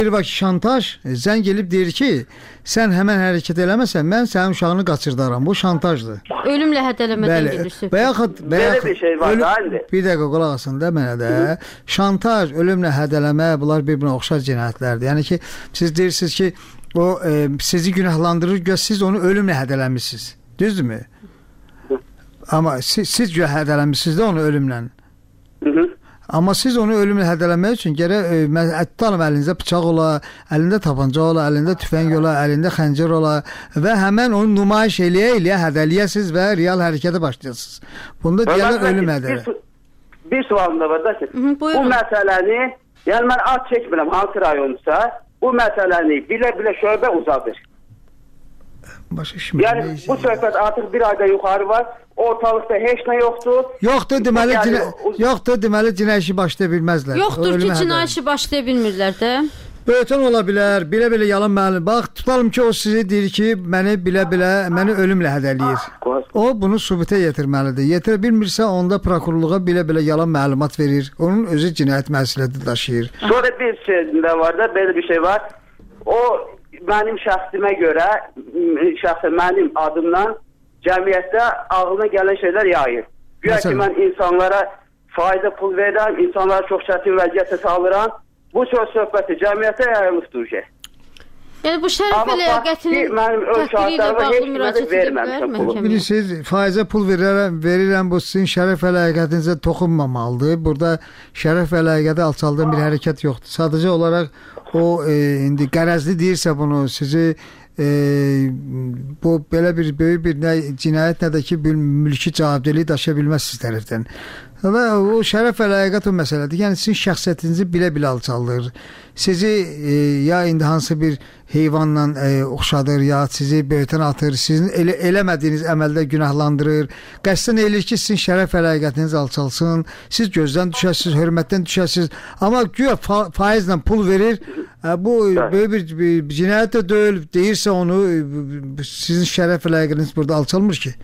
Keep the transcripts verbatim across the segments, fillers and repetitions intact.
Bir bak şantaj, zəng gelib deyir ki, sən həmən hərəkət eləməsən, mən sənin uşağını qaçırdaram. Bu şantajdır. Ölümlə hədələmədən gedir söhbət. Bəyaxud, Belə bir şey var da indi. Bir dəqiqə qulaq asın da mənə də. Şantaj, ölümlə hədələmə, bunlar bir-birinə oxşar cinayətlərdir. Yəni ki, siz deyirsiniz ki, o e, sizi günahlandırır, göz siz onu ölümlə hədələmişsiniz. Düzdürmü? Amma siz, siz hədələmişsiniz də onu ölümlə. Hı hı. Amma siz onu ölümlə hədələmək üçün gərək tutalım əlinizdə bıçaq ola, əlində tapanca ola, əlində tüfəng ola, əlində xəncər ola və həmən onu nümayiş eləyə-eləyə hədələyəsiniz və real hərəkətə başlayasınız. Bunda deyərlər ölüm hədələ. Bir, bir sualım da var da ki, Hı, bu məsələni, yəni mən ad çəkmirəm hansı rayonsa, bu məsələni bilə-bilə şöbə uzadır. Başa şimdi. Yəni bu söhbət artıq bir ayda yuxarı var. Ortalıqda heç nə yoxdur. Yoxdur deməli, yəni, cinə, yoxdur deməli cinayət işi başlaya bilməzlər. Yoxdur ki, cinayət işi başlaya bilmirlər də. Böhtan ola bilər, bilə-bilə yalan məlim. Bax, tutalım ki, o sizi deyir ki, məni bilə-bilə, məni ölümlə hədələyir. O bunu sübuta yetirməlidir. Yetirə bilmirsə, onda prokurorluğa bilə-bilə yalan məlumat verir. Onun özü cinayət məsuliyyəti daşıyır. Sonra bir şey də var da, belə bir şey var. O mənim şəxsimə görə, şəxsən mənim adımdan cəmiyyətdə ağlına gələn şeylər yayır. Güya ki, mən insanlara faiza pul verirəm, insanlara çox çətin vəziyyətə salıram. Bu söz söhbəti cəmiyyətə yayılıbdır ki. Yəni bu şərəf ləyaqətinin təhqiri ilə bağlı müraciət edə bilər məhkəməyə? Bilirsiniz, faizə pul verirəm, verirəm, bu sizin şərəf ləyaqətinizə toxunmamalıdır. Burada şərəf ləyaqəti alçaldan bir hərəkət yoxdur. Sadəcə olaraq o e, indi qərəzli deyirsə bunu, sizi e, bu belə bir böyük bir nə cinayət, nə də ki, bir mülki cavabdeliyi daşıya bilməz siz tərəfdən. Və o şərəf və ləyaqət o məsələdir. Yəni sizin şəxsiyyətinizi bilə-bilə alçaldır. Sizi e, ya indi hansı bir heyvanla e, oxşadır, ya sizi böhtan atır, sizin elə, eləmədiyiniz əməldə günahlandırır. Qəsdən eləyir ki, sizin şərəf və ləyaqətiniz alçalsın, siz gözdən düşəsiniz, hörmətdən düşəsiniz. Amma güya fa faizlə pul verir, e, bu böyük bir, bir, bir cinayət də deyil, deyirsə onu, e, sizin şərəf və ləyaqətiniz burada alçalmır ki.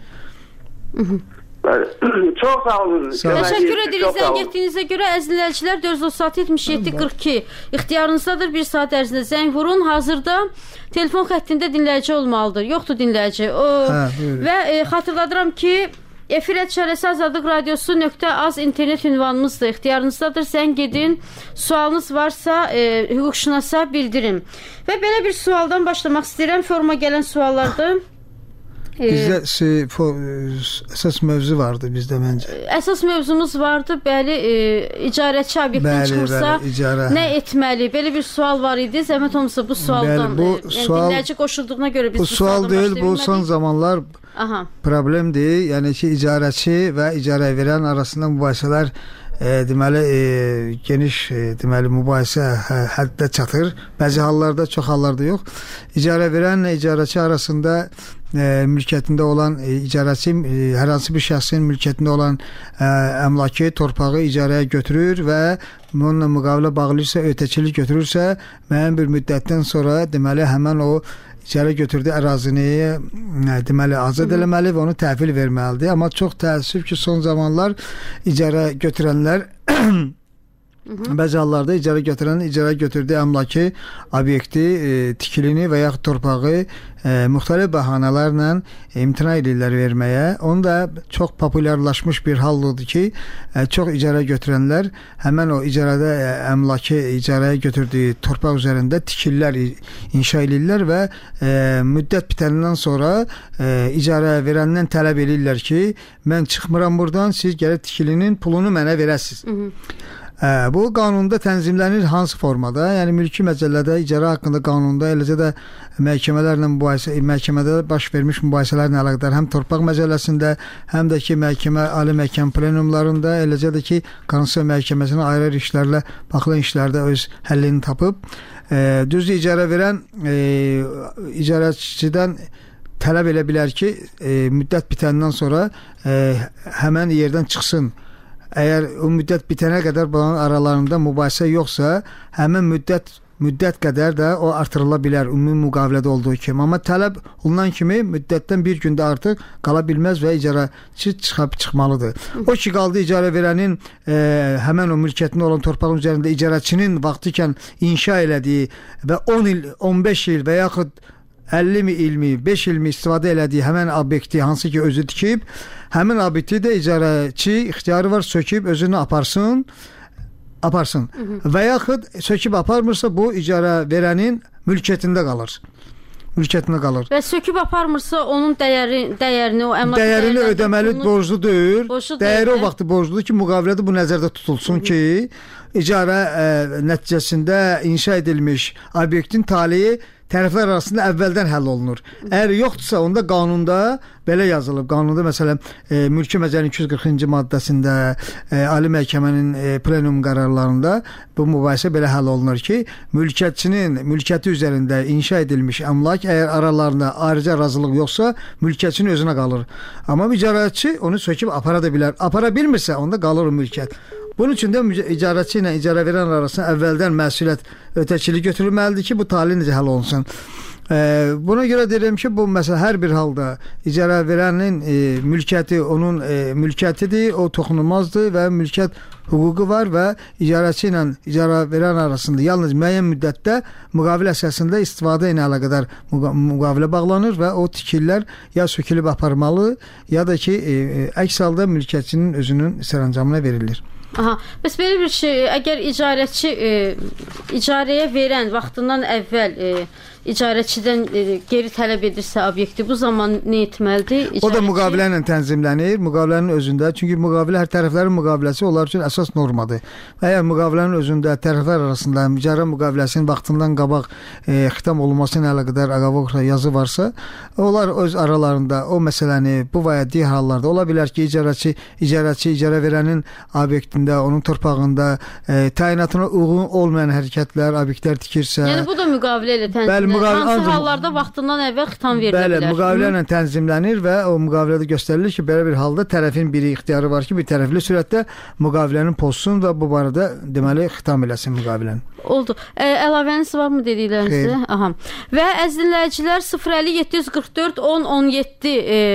Çox sağ olun. Təşəkkür edirik zəng etdiyinizə görə. Əziz dinləyicilər, dörd yüz otuz altı yetmiş yeddi qırx iki ixtiyarınızdadır. Bir saat ərzində zəng vurun. Hazırda telefon xəttində dinləyici olmalıdır. Yoxdur dinləyici. O, hə, və e, xatırladıram ki, efir et şərəsi azadlıq radiosu nöqtə az internet ünvanımızdır. İxtiyarınızdadır. Zəng edin. Sualınız varsa e, hüquqşünasa bildirin. Və belə bir sualdan başlamaq istəyirəm. Forma gələn suallardır. Bizdə şey, əsas mövzu vardı bizdə məncə. Əsas mövzumuz vardı. Bəli, e, icarəçi obyektdən çıxırsa icarə. Nə etməli? Belə bir sual var idi. Zəhmət olmasa bu sualdan, bəli, bu e, yəni sual, dinləyici qoşulduğuna görə biz bu, bu sual deyil, bu son zamanlar Aha. problemdir. Yəni ki, icarəçi və icarə verən arasında mübahisələr e, deməli e, geniş e, deməli mübahisə hə, həddə çatır. Bəzi hallarda, çox hallarda yox. İcarə verənlə icarəçi arasında E, mülkiyyətində olan e, icarəçi e, hər hansı bir şəxsin mülkiyyətində olan e, əmlakı, torpağı icarəyə götürür və bununla müqavilə bağlıysa, ötəçilik götürürsə, müəyyən bir müddətdən sonra deməli həmən o icarə götürdüyü ərazini e, deməli azad eləməli və onu təhvil verməlidir. Amma çox təəssüf ki, son zamanlar icarə götürənlər bəzi hallarda icarə götürən icarə götürdüyü əmlakı, obyekti, e, tikilini və yaxud torpağı e, müxtəlif bəhanələrlə imtina edirlər verməyə. Onu da çox populyarlaşmış bir hal oldu ki, e, çox icarə götürənlər həmən o icarədə e, əmlakı icarəyə götürdüyü torpaq üzərində tikililər inşa edirlər və e, müddət bitəndən sonra e, icarə verəndən tələb edirlər ki, mən çıxmıram buradan, siz gəlib tikilinin pulunu mənə verəsiniz. Hı -hı. Ə, bu qanunda tənzimlənir hansı formada? Yəni mülki məcəllədə, icarə haqqında qanunda, eləcə də məhkəmələrlə mübahisə, məhkəmədə baş vermiş mübahisələrlə əlaqədar həm torpaq məcəlləsində, həm də ki məhkəmə, ali məhkəmə plenumlarında, eləcə də ki Konstitusiya məhkəməsinin ayrı işlərlə baxılan işlərdə öz həllini tapıb. Ə, düzdür, icarə verən e, icarəçidən tələb elə bilər ki, e, müddət bitəndən sonra e, həmən yerdən çıxsın. Əgər o müddət bitənə qədər bunların aralarında mübahisə yoxsa, həmin müddət müddət qədər də o artırıla bilər ümumi müqavilədə olduğu kimi. Amma tələb olunan kimi müddətdən bir gündə artıq qala bilməz və icarəçi çıxıb çıxmalıdır. O ki qaldı icarə verənin e, həmən o mülkiyyətində olan torpağın üzərində icarəçinin vaxtı ikən inşa elədiyi və on il, on beş il və yaxud əlli ilmi, beş ilmi istifadə elədiyi həmən obyekti hansı ki özü tikib, həmin obyekti də icarəçi ixtiyarı var söküb özünü aparsın, aparsın. Hı -hı. Və yaxud söküb aparmırsa bu icarə verənin mülkiyyətində qalır. Mülkiyyətində qalır. Və söküb aparmırsa onun dəyəri, dəyərini, o əmlak dəyərini ödəməli onu... borclu deyil. Borçlu Dəyəri deyil, o vaxtı borcludur ki, müqavilədə bu nəzərdə tutulsun Hı -hı. ki, icarə ə, nəticəsində inşa edilmiş obyektin taleyi tərəflər arasında əvvəldən həll olunur. Əgər yoxdursa, onda qanunda belə yazılıb. Qanunda məsələn e, Mülki Məcəllənin iki yüz qırxıncı maddəsində, e, Ali Məhkəmənin e, plenum qərarlarında bu mübahisə belə həll olunur ki, mülkiyyətçinin mülkiyyəti üzərində inşa edilmiş əmlak əgər aralarında ayrıca razılıq yoxsa, mülkiyyətçinin özünə qalır. Amma icarəçi onu söküb apara da bilər. Apara bilmirsə, onda qalır o mülkiyyət. Bunun üçün də icarəçi ilə icarə verən arasında əvvəldən məsuliyyət ötəkilik götürülməlidir ki, bu tali necə həll olunsun. E, buna görə deyirəm ki, bu məsələ hər bir halda icarə verənin e, mülkiyyəti onun e, mülkiyyətidir, o toxunulmazdır və mülkiyyət hüququ var və icarəçi ilə icarə verən arasında yalnız müəyyən müddətdə müqavilə əsasında istifadə ilə əlaqədar müqavilə bağlanır və o tikililər ya sökülüb aparmalı, ya da ki, e, e, əks halda mülkiyyətçinin özünün sərəncamına verilir. Aha, bəs belə bir şey, əgər icarəçi e, icarəyə verən vaxtından əvvəl e, icarəçidən e, geri tələb edirsə obyekti, bu zaman nə etməlidir? İcarəçi... O da müqavilə ilə tənzimlənir, müqavilənin özündə. Çünki müqavilə hər tərəflərin müqaviləsi onlar üçün əsas normadır. Əgər müqavilənin özündə tərəflər arasında icarə müqaviləsinin vaxtından qabaq e, xitam olunması ilə əlaqədar aqavokra yazı varsa, onlar öz aralarında o məsələni bu və ya digər hallarda ola bilər ki, icarəçi icarəçi icarə verənin obyektində, onun torpağında e, təyinatına uyğun olmayan hərəkətlər, obyektlər tikirsə. Yəni bu da müqavilə ilə tənzimlənir. Hansı ancaq, hallarda vaxtından əvvəl xitam verilə bəli, bilər? Bəli, müqavilə ilə tənzimlənir və o müqavilədə göstərilir ki, belə bir halda tərəfin biri ixtiyarı var ki, bir tərəfli sürətdə müqavilənin pozsun və bu barədə deməli xitam eləsin müqaviləni. Oldu. Ə, əlavəniz varmı dediklərinizdə? Aha. Və əziz dinləyicilər, sıfır əlli yeddi yüz qırx dörd on on yeddi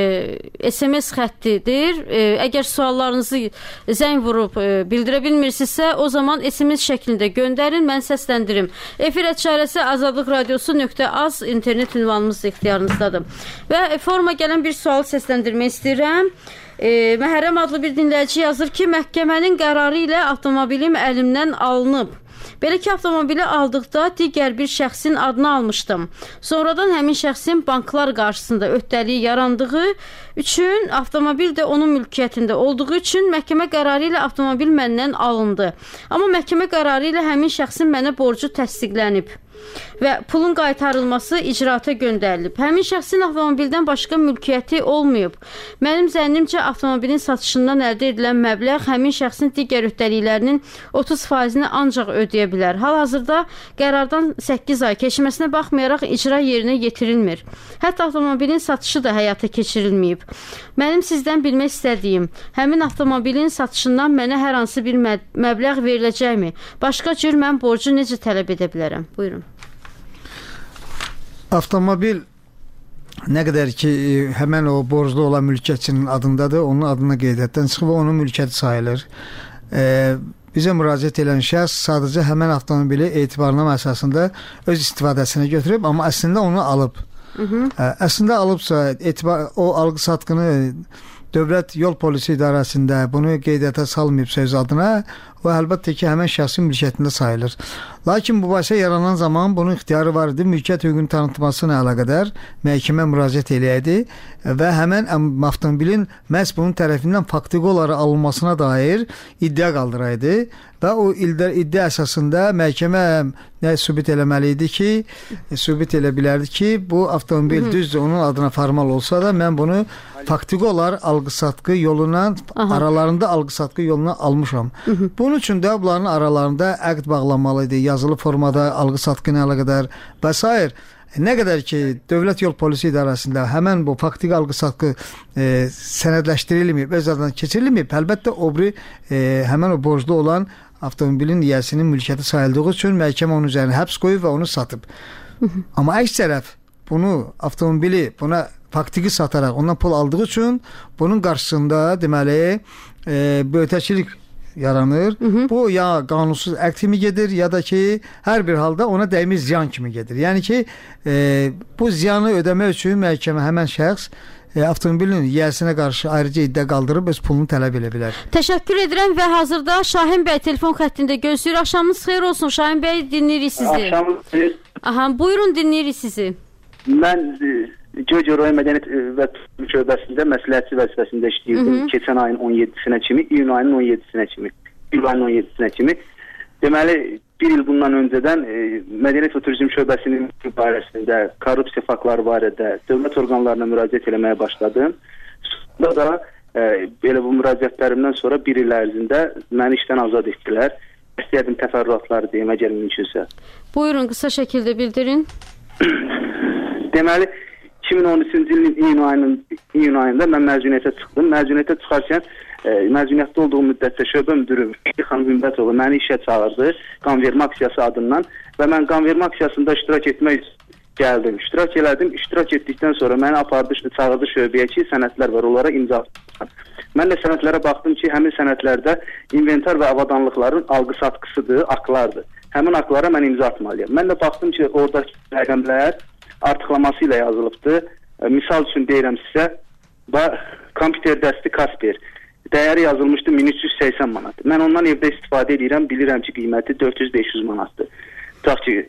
e, S M S xəttidir. E, əgər suallarınızı zəng vurub e, bildirə bilmirsinizsə, o zaman S M S şəklində göndərin, mən səsləndirim. Efir əçarəsi azadlıq radiosu nöqtə az internet ünvanımız ixtiyarınızdadır. Və e, forma gələn bir sualı səsləndirmək istəyirəm. E, Məhərrəm adlı bir dinləyici yazır ki, məhkəmənin qərarı ilə avtomobilim əlimdən alınıb. Belə ki, avtomobili aldıqda digər bir şəxsin adını almışdım. Sonradan həmin şəxsin banklar qarşısında öhdəliyi yarandığı üçün avtomobil də onun mülkiyyətində olduğu üçün məhkəmə qərarı ilə avtomobil məndən alındı. Amma məhkəmə qərarı ilə həmin şəxsin mənə borcu təsdiqlənib və pulun qaytarılması icraata göndərilib. Həmin şəxsin avtomobildən başqa mülkiyyəti olmayıb. Mənim zənnimcə avtomobilin satışından əldə edilən məbləğ həmin şəxsin digər öhdəliklərinin otuz faizini ancaq ödəyə bilər. Hal-hazırda qərardan səkkiz ay keçməsinə baxmayaraq icra yerinə yetirilmir. Hətta avtomobilin satışı da həyata keçirilməyib. Mənim sizdən bilmək istədiyim, həmin avtomobilin satışından mənə hər hansı bir məbləğ veriləcəkmi? Başqa cür mən borcu necə tələb edə bilərəm? Buyurun. Avtomobil nə qədər ki, həmən o borclu olan mülkiyyətçinin adındadır, onun adına qeydiyyatdan çıxıb və onun mülkiyyəti sayılır. E, bizə müraciət edən şəxs sadəcə həmən avtomobili etibarnamə əsasında öz istifadəsinə götürüb, amma əslində onu alıb. Hı -hı. E, əslində alıbsa, etibar, o alqı-satqını Dövlət Yol Polisi İdarəsində bunu qeydiyyata salmayıbsa öz adına, o əlbəttə ki, həmən şəxsin mülkiyyətində sayılır. Lakin mübahisə yaranan zaman bunun ixtiyarı var idi, mülkiyyət hüququnun tanıtılması ilə əlaqədar məhkəmə müraciət eləyədi və həmən avtomobilin məhz bunun tərəfindən faktiki olaraq alınmasına dair iddia qaldıraydı və o iddia əsasında məhkəmə nə sübut eləməli idi ki, sübut elə bilərdi ki, bu avtomobil düzdür, onun adına formal olsa da mən bunu faktiki olaraq alqı-satqı yoluna, aralarında alqı-satqı yoluna almışam. Hı -hı. Bunun üçün də bunların aralarında əqd bağlanmalı idi, yazılı formada algı-satqı ilə əlaqədar və s. Nə qədər ki, Dövlət Yol Polisi İdarəsində həmən bu faktiki algı-satqı e, sənədləşdirilməyib, öz adından keçirilməyib, əlbəttə o biri e, həmən o borclu olan avtomobilin yiyəsinin mülkiyyəti sayıldığı üçün məhkəmə onun üzərinə həbs qoyub və onu satıb. Amma əks tərəf bunu, avtomobili buna faktiki sataraq ondan pul aldığı üçün bunun qarşısında deməli e, böhtəçilik yaranır. Hı hı. Bu ya qanunsuz əqd kimi gedir, ya da ki hər bir halda ona dəymiş ziyan kimi gedir. Yəni ki e, bu ziyanı ödəmək üçün məhkəmə həmən şəxs e, avtomobilin yiyəsinə qarşı ayrıca iddia qaldırıb öz pulunu tələb edə bilər. Təşəkkür edirəm və hazırda Şahin bəy telefon xəttində gözləyir. Axşamınız xeyir olsun Şahin bəy, dinləyirik sizi. Axşamınız xeyir. Aha, buyurun, dinləyirik sizi. Mən Göyçə rayon Mədəniyyət və Turizm şöbəsində məsləhətçi vəzifəsində işləyirdim. Keçən ayın on yeddisinə kimi, iyun ayının on yeddisinə kimi, iyul ayının on yeddisinə kimi. Deməli, bir il bundan öncədən e, Mədəniyyət və Turizm şöbəsinin barəsində korrupsiya faktları barədə dövlət orqanlarına müraciət etməyə başladım. Sonra da e, belə bu müraciətlərimdən sonra bir il ərzində məni işdən azad etdilər. İstəyirdim təfərrüatları deyim, əgər mümkünsə. Buyurun, qısa şəkildə bildirin. Deməli, iki min on üçüncü ilin iyun ayının iyun ayında mən məzuniyyətə çıxdım. Məzuniyyətə çıxarkən e, məzuniyyətdə olduğum müddətdə şöbə müdürü xanım Hümbətova məni işə çağırdı, qanvermə aksiyası adından və mən qanvermə aksiyasında iştirak etmək gəldim. İştirak elədim. İştirak etdikdən sonra məni apardı, çağırdı şöbəyə ki, sənədlər var, onlara imza atdım. Mən də sənədlərə baxdım ki, həmin sənədlərdə inventar və avadanlıqların algı-satqısıdır, aktlardır. Həmin aktlara mən imza atmalıyam. Mən də baxdım ki, oradakı rəqəmlər artıqlaması ilə yazılıbdır. E, misal üçün deyirəm sizə, kompüter dəsti Kasper. Dəyəri yazılmışdı min üç yüz səksən manat. Mən ondan evdə istifadə edirəm, bilirəm ki, qiyməti dörd yüz beş yüz manatdır. Tutaq ki,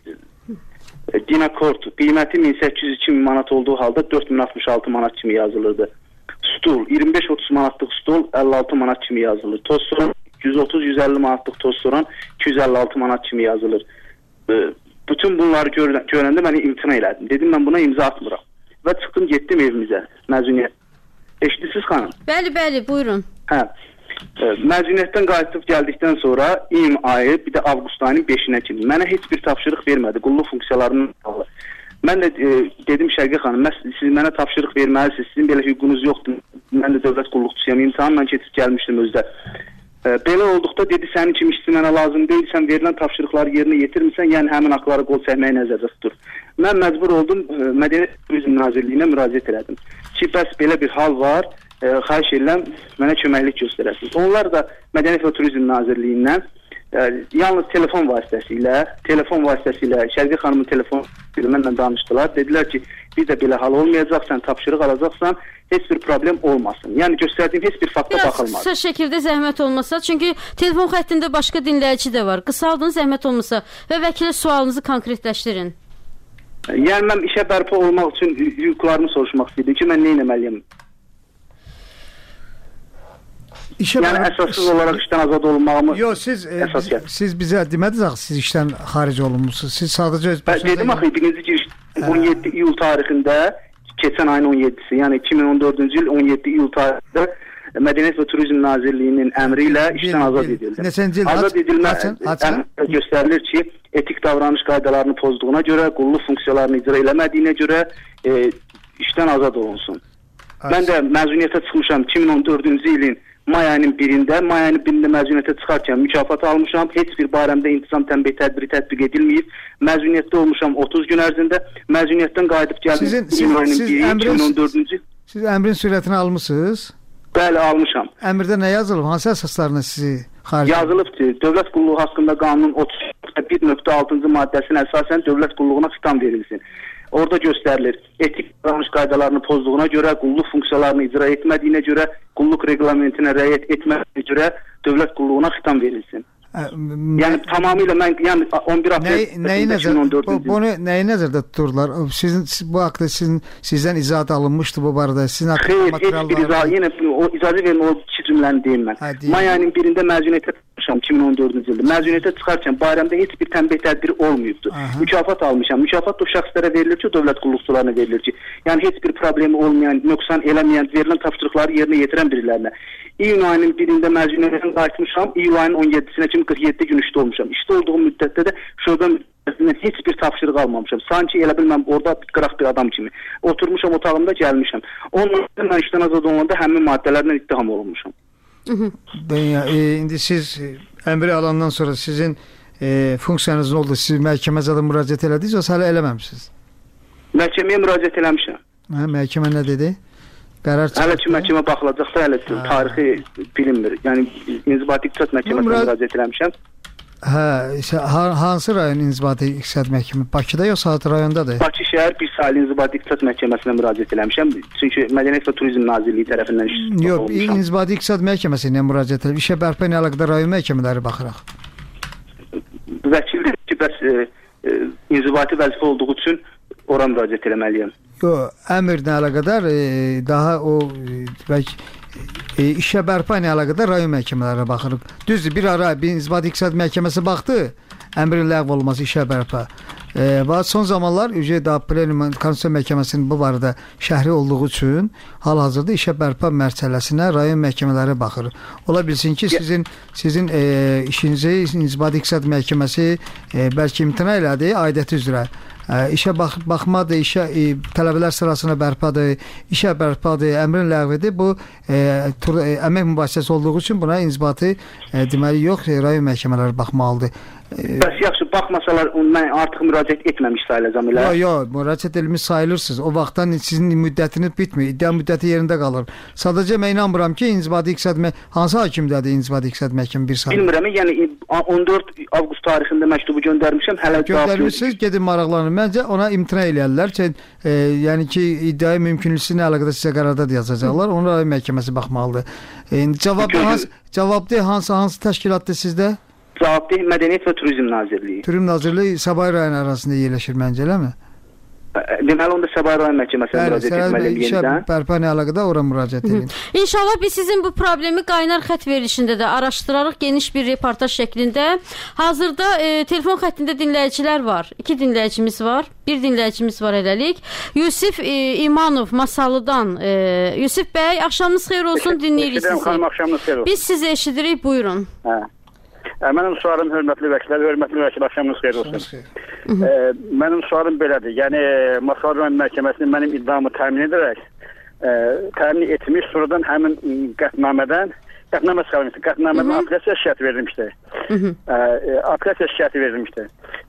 e, Dinakort qiyməti min səkkiz yüz iki min manat olduğu halda dörd min altmış altı manat kimi yazılırdı. Stul iyirmi beş otuz manatlıq stul əlli altı manat kimi yazılır. Tozsoran yüz otuz yüz əlli manatlıq tozsoran iki yüz əlli altı manat kimi yazılır. E, Bütün bunları görən, görəndə məni imtina elədim. Dedim, mən buna imza atmıram. Və çıxdım, getdim evimizə, məzuniyyət. Eşidirsiniz xanım? Bəli, bəli, buyurun. Hə, e, məzuniyyətdən qayıtıb gəldikdən sonra iyun ayı, bir də avqust ayının beşinə kimi mənə heç bir tapşırıq vermədi, qulluq funksiyalarının bağlı. Mən də e, dedim, Şərqə xanım, siz mənə tapşırıq verməlisiniz, sizin belə hüququnuz yoxdur. Mən də dövlət qulluqçusuyam, imtahanla keçib gəlmişdim özdə. Belə olduqda dedi, sənin kimi işçi mənə lazım deyil, sən verilən tapşırıqları yerinə yetirmirsən, yəni həmin haqları qol çəkməyi nəzərdə tutur. Mən məcbur oldum, Mədəniyyət və Turizm Nazirliyinə müraciət elədim ki, bəs belə bir hal var, e, xahiş edirəm, mənə köməklik göstərəsiniz. Onlar da Mədəniyyət və Turizm Nazirliyindən e, yalnız telefon vasitəsilə, telefon vasitəsilə, Şərqə xanımın telefonu mənlə danışdılar. Dedilər ki, bir də belə hal olmayacaq, sən tapşırıq alacaqsan, heç bir problem olmasın. Yəni göstərdiyim heç bir fakta Biraz baxılmaz. Biraz qısa şəkildə zəhmət olmasa, çünki telefon xəttində başqa dinləyici də var. Qısaldın, zəhmət olmasa və vəkilə sualınızı konkretləşdirin. Yəni mən işə bərpa olmaq üçün hüquqlarımı soruşmaq istəyirdim ki, mən nə etməliyəm? İşə yəni bərpa... əsassız olaraq işdən azad olunmağımı... Yox, siz, e, biz, siz bizə demədiniz axı, siz işdən xaric olunmusunuz. Siz sadəcə... Dedim axı, birinci giriş on yeddi iyul tarixində, keçən ayın on yeddisi, yəni iki min on dördüncü il on yeddi iyul tarixində Mədəniyyət və Turizm Nazirliyinin əmri ilə işdən bil, azad edildi. Neçənci il? Azad edilmə göstərilir ki, etik davranış qaydalarını pozduğuna görə, qulluq funksiyalarını icra eləmədiyinə görə e, işdən azad olunsun. Açın. Mən də məzuniyyətə çıxmışam iki min on dördüncü ilin may ayının birində, may ayının birində məzuniyyətə çıxarkən mükafat almışam, heç bir barəmdə intizam tənbih tədbiri tətbiq edilməyib, məzuniyyətdə olmuşam otuz gün ərzində, məzuniyyətdən qayıdıb gəldim sizin, siz, ayının siz biri, əmrin, iki min on dördüncü Siz əmrin sürətini almışsınız? Bəli, almışam. Əmrdə nə yazılıb? Hansı əsaslarına sizi xaric? Yazılıb ki, dövlət qulluğu haqqında qanunun otuz bir nöqtə altıncı maddəsinə əsasən dövlət qulluğuna xitam verilsin. Orada göstərilir, etik davranış qaydalarını pozduğuna görə, qulluq funksiyalarını icra etmədiyinə görə, qulluq reglamentinə riayət etmədiyinə görə dövlət qulluğuna xitam verilsin. Ə, yəni tamamilə mən yəni on bir aprel iki min on dördüncü bu, bunu nəyi nəzərdə tuturlar? Sizin bu haqqda sizin sizdən izahat alınmışdı bu barədə. Sizin haqqında materiallar. Xeyr, heç bir izah, yenə o icazə verin, o iki iki cümləni deyim mən. May ayının birində məzuniyyətə çıxmışam iki min on dördüncü ildə. Məzuniyyətə çıxarkən bayramda heç bir tənbih tədbiri olmayıbdı. Aha. Mükafat almışam. Mükafat da o şəxslərə verilir ki, dövlət qulluqçularına verilir ki, yəni heç bir problemi olmayan, nöqsan eləməyən, verilən tapşırıqları yerinə yetirən birilərinə. İyun ayının birində məzuniyyətdən qayıtmışam. İyul ayının on yeddisinə kimi qırx yeddi gün işdə olmuşam. İşdə olduğum müddətdə də şöbə müddətindən heç bir tapşırıq almamışam. Sanki elə bilməm orada qıraq bir adam kimi. Oturmuşam otağımda gəlmişəm. Ondan sonra mən işdən azad olanda həmin maddələrlə ittiham olunmuşam. Ben, e, indi siz əmri alandan sonra sizin e, funksiyanız oldu. Siz məhkəmə zaten müraciət elədiniz, yoxsa hələ eləməmişsiniz? Məhkəməyə müraciət eləmişəm. Hə, məhkəmə nə dedi? Qərar çıxdı. Hələ ki məhkəmə baxılacaqsa, hələ ki tarixi bilinmir. Yəni İnzibati İqtisad Məhkəməsinə müraciət eləmişəm. Hə, hansı rayon İnzibati İqtisad Məhkəməsi? Bakıda yoxsa rayondadır? Bakı şəhər bir saylı İnzibati İqtisad Məhkəməsinə müraciət eləmişəm. Çünki Mədəniyyət və Turizm Nazirliyi tərəfindən iş Yox, İnzibati İqtisad Məhkəməsinə müraciət eləmişəm. İşə bərpa ilə əlaqədar rayon məhkəmələri baxırıq. Vəkildir ki, bəs e, e, inzibati vəzifə olduğu üçün ora müraciət eləməliyəm. Yox, əmrlə əlaqədar e, daha o bəlkə e, işə bərpa ilə əlaqədar rayon məhkəmələrə baxırıq. Düzdür, bir ara bir İnzibati İqtisad Məhkəməsi baxdı, əmrin ləğv olması işə bərpa. E, və son zamanlar Ücə Plenum Konstitusiya Məhkəməsinin bu barədə şəhri olduğu üçün hal-hazırda işə bərpa məsələsinə rayon məhkəmələri baxır. Ola bilsin ki, sizin sizin e, işinizi İnzibati İqtisad Məhkəməsi e, bəlkə imtina elədi aidiyyəti üzrə. Ə, işə bax, baxmadır, işə e, tələbələr sırasına bərpadır, işə bərpadır, əmrin ləğvidir. Bu e, tur, e, əmək mübahisəsi olduğu üçün buna inzibati e, deməli yox, e, rayon məhkəmələri baxmalıdır. E, Bəs yaxşı, baxmasalar mən artıq müraciət etməmiş sayılacam elə? Yox, yox, müraciət edilmiş sayılırsınız. O vaxtdan sizin müddətiniz bitmir, iddia müddəti yerində qalır. Sadəcə mən inanmıram ki, İnzibati İqtisad Məhkəməsi hansı hakimdədir İnzibati İqtisad Məhkəməsi bir sayılır? Bilmirəm, yəni on dörd avqust tarixində məktubu göndərmişəm, hələ göndərmişsiniz, gedin maraqlanın. Məncə ona imtina eləyərlər ki, e, yəni ki, iddiaya mümkünlüsünə əlaqədar sizə qərarda yazacaqlar. Ona rayon məhkəməsi baxmalıdır. E, cavabda hansı cavabda hansı hansı təşkilatdır sizdə? Cavabdeh Mədəniyyət və Turizm Nazirliyi. Turizm Nazirliyi Sabah rayonu arasında yerləşir məncə, eləmi? Deməli onda Sabah rayon məhkəməsinə müraciət etməliyəm yenidən. Bərpa ilə əlaqədar ora müraciət edin. İnşallah biz sizin bu problemi qaynar xətt verilişində də araşdırarıq geniş bir reportaj şəklində. Hazırda e, telefon xəttində dinləyicilər var. İki dinləyicimiz var. Bir dinləyicimiz var eləlik. Yusif e, İmanov Masallıdan. E, Yusif bəy, axşamınız xeyir olsun, dinləyirik sizi. Xanım, axşamınız xeyir olsun. Biz sizi eşidirik, buyurun. Hə. Mənim sualım hörmətli vəkillər, hörmətli vəkil axşamınız xeyir olsun. E, mənim sualım belədir. Yəni Masallı rayon məhkəməsinin mənim iddiamı təmin edərək e, təmin etmiş, sonradan həmin qətnamədən qətnamə çıxarılmışdı. Qətnamədən apellyasiya şikayəti verilmişdi. E, apellyasiya şikayəti verilmişdi.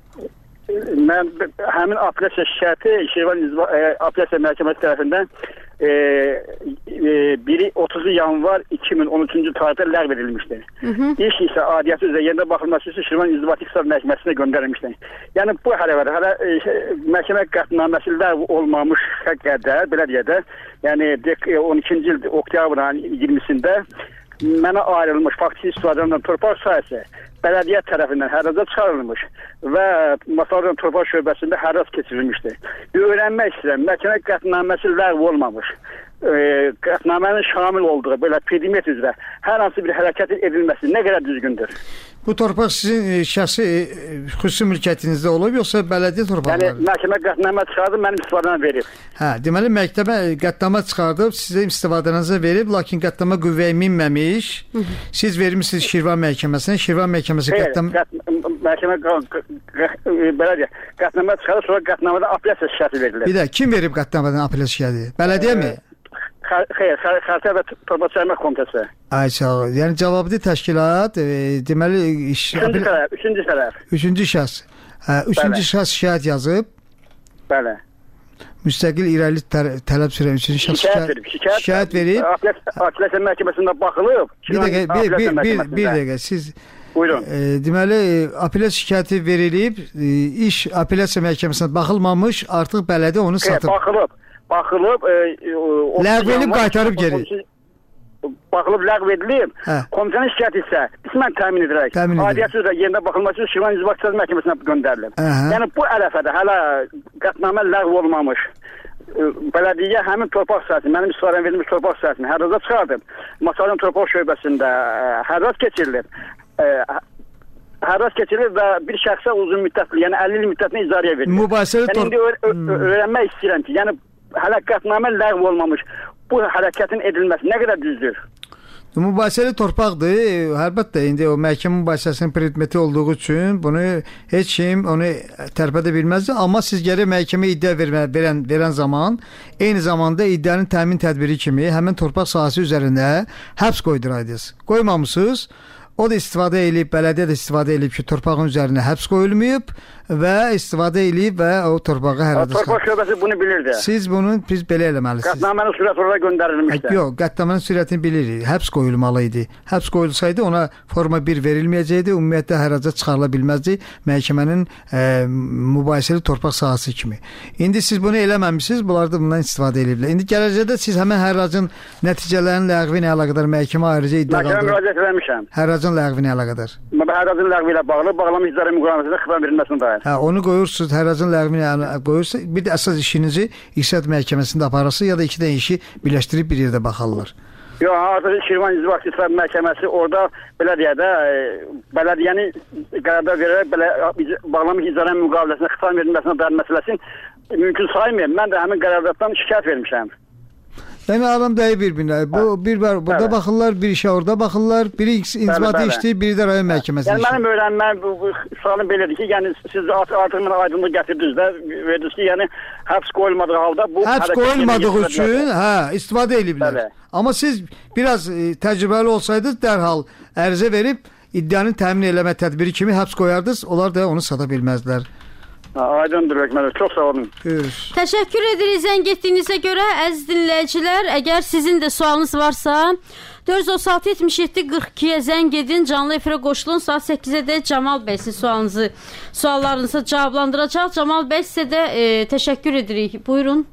Mən həmin apellyasiya şikayəti Şirvan Apellyasiya Məhkəməsi tərəfindən e, e, biri otuz yanvar iki min on üçüncü tarixdə ləğv edilmişdi. Hı -hı. İş isə adiyyəti üzrə yerində baxılması üçün Şirvan İnzibati İqtisad Məhkəməsinə göndərilmişdi. Yəni bu hələvədə hələ e, məhkəmə qətnaməsi ləğv olmamış qədər, belə deyək də, yəni on ikinci il oktyabrın iyirmisində mənə ayrılmış faktiki istifadədən torpaq sahəsi bələdiyyə tərəfindən hərraca çıxarılmış və Masallı torpaq şöbəsində hərrac keçirilmişdi. Öyrənmək istəyirəm, məhkəmə qətnaməsi ləğv olmamış, e, qətnamənin şamil olduğu belə pediment üzrə hər hansı bir hərəkət edilməsi nə qədər düzgündür? Bu torpaq sizin e, şəxsi e, xüsusi mülkiyyətinizdə olub, yoxsa bələdiyyə torpaqları? Yəni məhkəmə qətnamə çıxardıb, mənim istifadəmə verib. Hə, deməli məktəbə qətnamə çıxardıb, sizə istifadənizə verib, lakin qətnamə qüvvəyə minməmiş. Hı -hı. Siz vermişsiniz Şirvan məhkəməsinə, Şirvan məhkəməsi qətnamə məhkəmə belə deyək, qətnamə çıxarıb, sonra qətnamədən apellyasiya şikayəti verilir. Bir də kim verib qətnamədən apellyasiya şikayəti? Bələdiyyə mi? Xeyr, Xəritə və Torpaq Səhmə Komitəsi. Ay sağ ol. Yəni cavablı təşkilat, e, deməli iş üçüncü tərəf, üçüncü tərəf. Üçüncü şəxs. Hə, üçüncü şəxs şikayət yazıb. Bəli. Müstəqil irəli tələb sürən üçüncü şəxs şikayət verib. Şikayət verib. Apellyasiya məhkəməsində baxılıb. Bir dəqiqə, bir, bir, bir, bir dəqiqə siz buyurun. E, deməli apellyasiya şikayəti verilib, e, iş apellyasiya məhkəməsinə baxılmamış, artıq bələdiyyə onu satıb. Baxılıb. Baxılıb, e, ləğv edilib, qaytarıb geri. Baxılıb, ləğv edilib. Komitənin şikayəti isə qismən təmin edərək, adiyyəti üzrə yerində baxılması üçün Şirvan İnzibati İqtisad Məhkəməsinə göndərilib. Aha. Yəni bu ərəfədə hələ qətnamə ləğv olmamış Belediye həmin torpaq sahəsini, mənim istifadəm verilmiş torpaq sahəsini hərraza çıxardır. Masalın torpaq şöbəsində hərraz keçirilir. Hərraz keçirilir və bir şəxsə uzun müddətli, yəni əlli il müddətinə icarəyə verilir. Mübahisəli yəni, indi hmm. öyrənmək istəyirəm ki, yəni hələ qətnamə ləğv olmamış bu hərəkətin edilməsi nə qədər düzdür? Mübahisəli torpaqdır. Əlbəttə indi o məhkəmə mübahisəsinin predmeti olduğu üçün bunu heç kim onu tərpədə bilməzdi. Amma siz gərək məhkəmə iddia vermə, verən, verən zaman eyni zamanda iddianın təmin tədbiri kimi həmin torpaq sahəsi üzərində həbs qoyduraydınız. Qoymamısınız. O da istifadə edib, bələdiyyə də istifadə edib ki, torpağın üzərinə həbs qoyulmayıb və istifadə edib və o torpağı hərraza çıxarır. Torpaq şöbəsi bunu bilirdi. Siz bunu biz belə eləməlisiniz. Qətnamənin sürəti orada göndərilmişdi. Yox, qətnamənin sürətini bilirik. Həbs qoyulmalı idi. Həbs qoyulsaydı ona forma bir verilməyəcəkdi, ümumiyyətlə hərraza çıxarıla bilməzdi məhkəmənin e, mübahisəli torpaq sahəsi kimi. İndi siz bunu eləməmisiniz, bunlar da bundan istifadə ediblər. İndi gələcəkdə siz həmin hərracın nəticələrinin ləğvi ilə əlaqədar məhkəmə ayrıca iddia qaldırır. Məhkəmə müraciət eləmişəm. Hərracın ləğvi ilə əlaqədar. Hərracın ləğvi ilə bağlı, bağlama icarə müqaviləsində xitam verilməsinə dair. Hə, onu qoyursunuz, hərracın ləğvi ilə qoyursunuz. Bir də əsas işinizi İqtisad məhkəməsində aparırsınız ya da iki dənə işi birləşdirib bir yerdə baxarlar. Yox, artıq Şirvan İnzibati İqtisad məhkəməsi orada belə deyək də bələdiyyəni qərarda verərək belə bağlamış icarə müqaviləsinə xitam verilməsinə dair məsələsini mümkün saymır. Mən də həmin qərardan şikayət vermişəm. Yəni adam dəyib bir-birinə. Bu bir var, burada bəli. Baxırlar, bir işə orada baxırlar. Biri inzibati işdir, biri də rayon məhkəməsi. Yəni mənim öyrənməm bu, bu sualım belədir ki, yəni siz artıq, artıq mənə aydınlıq gətirdiniz də, verdiniz ki, yəni həbs qoyulmadığı halda bu həbs qoyulmadığı üçün, hə, istifadə ediblər. Bəli. Amma siz biraz e, təcrübəli olsaydınız, dərhal ərizə verib iddianın təmin eləmə tədbiri kimi həbs qoyardınız, onlar da onu sata bilməzdilər. Aydındır Hökmət. Çox sağ olun. Görüş. Təşəkkür edirik zəng etdiyinizə görə. Əziz dinləyicilər, əgər sizin də sualınız varsa dörd yüz otuz altı yetmiş yeddi qırx ikiyə zəng edin. Canlı efirə qoşulun. Saat səkkizə də Camal bəy sizin sualınızı, suallarınızı cavablandıracaq. Camal bəy sizə də e, təşəkkür edirik. Buyurun.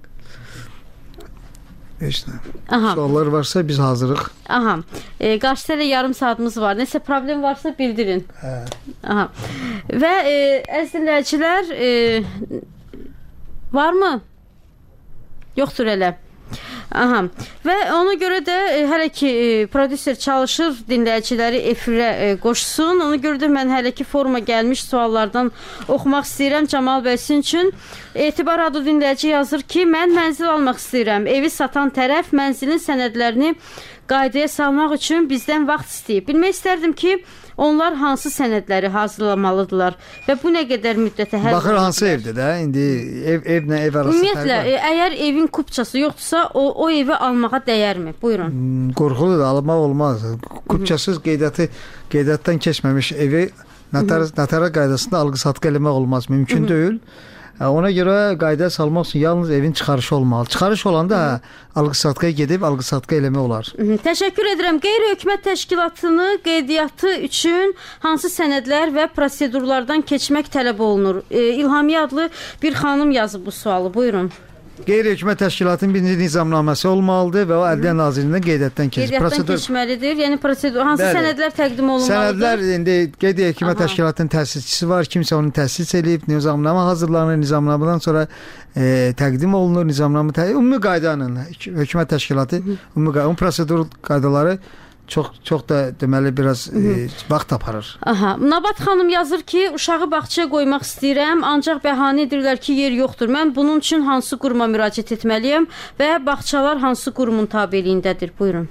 İşte. Suallar varsa biz hazırıq. Aha. E, qarşıda elə yarım saatımız var. Nəsə problem varsa bildirin. Hə. Aha. Və e, əziz dinləyicilər, e, varmı? Yoxdur elə. Aha. Və ona görə də e, hələ ki e, prodüser çalışır dinləyiciləri efirə e, qoşsun. Ona görə də mən hələ ki forma gəlmiş suallardan oxumaq istəyirəm Camal bəy sizin üçün. Etibar adlı dinləyici yazır ki, mən mənzil almaq istəyirəm. Evi satan tərəf mənzilin sənədlərini qaydaya salmaq üçün bizdən vaxt istəyib. Bilmək istərdim ki, onlar hansı sənədləri hazırlamalıdırlar və bu nə qədər müddətə həll baxır hansı evdir də, indi ev evlə ev arasında. Ümumiyyətlə, e, əgər evin kupçası yoxdursa, o, o evi almağa dəyərmi? Buyurun. Hmm, qorxuludur da, almaq olmaz. Kupçasız qeydiyyatı, qeydiyyatdan keçməmiş evi notara, notara qaydasında alqı-satqı eləmək olmaz. Mümkün deyil. Ona görə qaydaya salmaq üçün yalnız evin çıxarışı olmalı. Çıxarış olanda hə, alqı-satqıya gedib alqı-satqı eləmək olar. Hı -hı. Təşəkkür edirəm. Qeyri-hökumət təşkilatını qeydiyyatı üçün hansı sənədlər və prosedurlardan keçmək tələb olunur? E, İlhamiyə adlı bir xanım yazıb bu sualı. Buyurun. Qeyri-hökumət təşkilatının birinci nizamnaməsi olmalıdır və o Ədliyyə Nazirliyindən qeydiyyatdan keçir. Qeydiyyatdan prosedur... keçməlidir. Yəni prosedur hansı bəli. Sənədlər təqdim olunmalıdır? Sənədlər indi qeyri-hökumət təşkilatının təsisçisi var. Kimsə onu təsis edib, nizamnamə hazırlanır, nizamnamadan sonra e, təqdim olunur, nizamnamə tə... ümumi qaydanın hökumət təşkilatı ümumi qaydanın prosedur qaydaları çox çox da deməli biraz e, vaxt aparır. Aha. Nabat xanım yazır ki, uşağı bağçaya qoymaq istəyirəm, ancaq bəhanə edirlər ki, yer yoxdur. Mən bunun üçün hansı quruma müraciət etməliyəm və bağçalar hansı qurumun tabeliyindədir? Buyurun.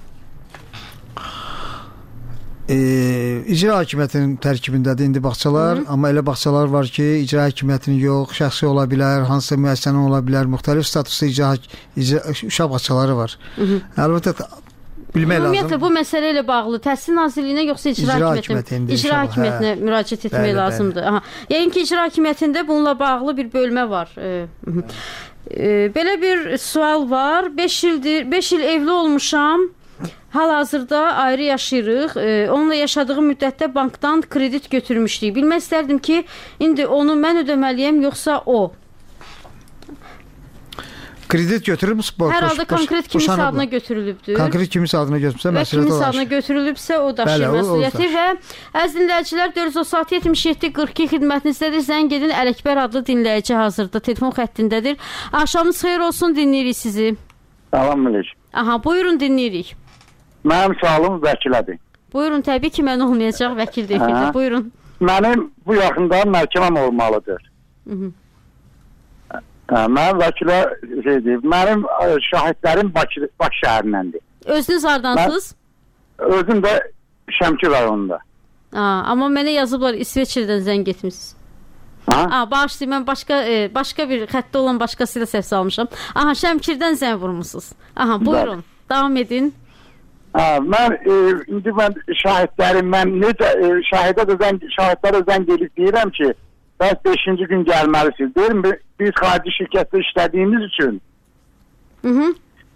E, icra hakimiyyətinin tərkibindədir indi bağçalar, Hı -hı. amma elə bağçalar var ki, icra hakimiyyətinin yox, şəxsi ola bilər, hansısa müəssisənin ola bilər, müxtəlif statuslu icra, icra uşaq bağçaları var. Hı -hı. Əlbəttə bilmək Ümumiyyətlə, lazım. bu məsələ ilə bağlı Təhsil Nazirliyinə yoxsa icra, icra hakimiyyətinə icra hakimiyyətinə hə. müraciət etmək bəli, lazımdır. Aha. Yəni ki, icra hakimiyyətində bununla bağlı bir bölmə var. E, e, belə bir sual var. beş ildir, beş il evli olmuşam. Hal-hazırda ayrı yaşayırıq. E, onunla yaşadığım müddətdə bankdan kredit götürmüşdük. Bilmək istərdim ki, indi onu mən ödəməliyəm yoxsa o? Kredit götürülmüş bu. Hər halda konkret kiminsə adına götürülübdür. Konkret kiminsə adına götürülübsə və kiminsə adına götürülübsə o daşıyır məsuliyyəti və əziz dinləyicilər dörd yüz otuz altı yetmiş yeddi qırx iki xidmətinizdədir. Zəng edin. Ələkbər adlı dinləyici hazırda telefon xəttindədir. Axşamınız xeyir olsun, dinləyirik sizi. Salam aleyküm. Aha, buyurun dinləyirik. Mənim sualım vəkilədir. Buyurun, təbii ki mən olmayacaq vəkil deyildir. Buyurun. Mənim bu yaxında məhkəməm olmalıdır. Hı -hı. Mənim vəkilə şey deyib, mənim şahidlərim Bakı, Bakı şəhərindəndir. Özünüz hardansınız? Mən, özüm də Şəmkir rayonunda. Aa, amma mənə yazıblar İsveçrədən zəng etmişsiniz. Aa, bağışlayın, mən başqa, e, başqa bir xəttdə olan başqasıyla səhv salmışam. Aha, Şəmkirdən zəng vurmuşsunuz. Aha, buyurun, Bəli. Davam edin. Ha, mən, e, indi mən şahidlərim, mən necə e, şahidə də zəng, şahidlərə zəng edib deyirəm ki, bəs beşinci gün gəlməlisiniz. Deyirəm, biz xarici şirkətdə işlədiyimiz üçün. Hı -hı.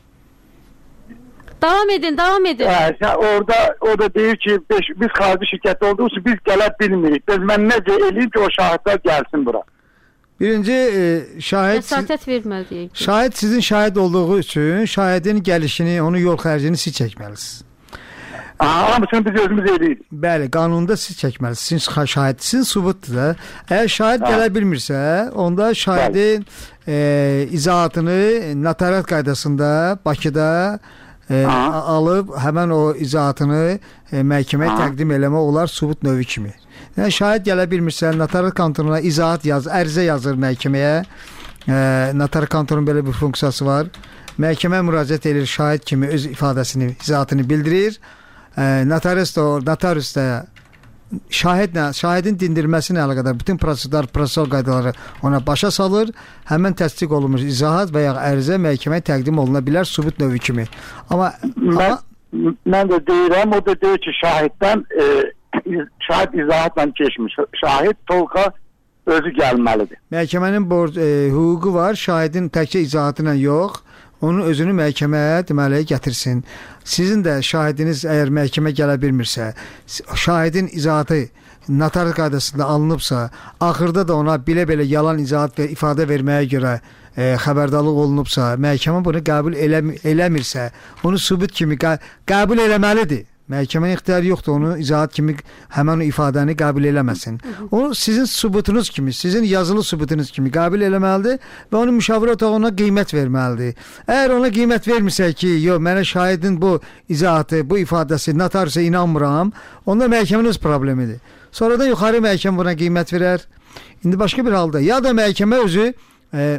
Davam edin, davam edin. Hə, orada, o da deyir ki, beş, biz xarici şirkətdə olduğu üçün biz gələ bilmirik. Biz mən necə eləyim ki, o şahidlər gəlsin bura. Birinci e, şahid Vəsatət verməli. Şahid sizin şahid olduğu üçün şahidin gəlişini, onun yol xərcini siz çəkməlisiniz. Hamısını biz özümüz eləyirik. Bəli, qanunda siz çəkməlisiniz. Sizin şahid, sizin sübutdur da. Əgər şahid ha. gələ bilmirsə, onda şahidin e, izahatını notariat qaydasında Bakıda e, alıb həmən o izahatını e, məhkəməyə təqdim eləmə olar sübut növü kimi. Yəni şahid gələ bilmirsə, notariat kontoruna izahat yaz, ərizə yazır məhkəməyə. E, notariat kontorunun belə bir funksiyası var. Məhkəmə müraciət edir, şahid kimi öz ifadəsini, izahatını bildirir. E, notarius da, notarius da şahidlə, şahidin dindirməsinə əlaqədar bütün prosedurlar, prosessual qaydaları ona başa salır. Həmən təsdiq olunmuş izahat və ya ərizə məhkəməyə təqdim oluna bilər sübut növü kimi. Amma mən, amma, mən də deyirəm, o da deyir ki, şahiddən e, şahid izahatla keçmiş. Şahid tolqa özü gəlməlidir. Məhkəmənin borc, e, hüququ var, şahidin təkcə izahatı ilə yox, onun özünü məhkəməyə deməli gətirsin. Sizin də şahidiniz əgər məhkəmə gələ bilmirsə, şahidin izahatı notariat qaydasında alınıbsa, axırda da ona belə-belə yalan izahat və ifadə verməyə görə e, xəbərdarlıq olunubsa, məhkəmə bunu qəbul eləm eləmirsə, onu sübut kimi qa qəbul eləməlidir. Məhkəmənin ixtiyarı yoxdur, onu izahat kimi həmən o ifadəni qəbul eləməsin. O sizin sübutunuz kimi, sizin yazılı sübutunuz kimi qəbul eləməlidir və onun müşavir otağı ona qiymət verməlidir. Əgər ona qiymət vermirsə ki, yox, mənə şahidin bu izahatı, bu ifadəsi notariusa inanmıram, onda məhkəmənin öz problemidir. Sonradan yuxarı məhkəmə buna qiymət verər. İndi başqa bir halda ya da məhkəmə özü e,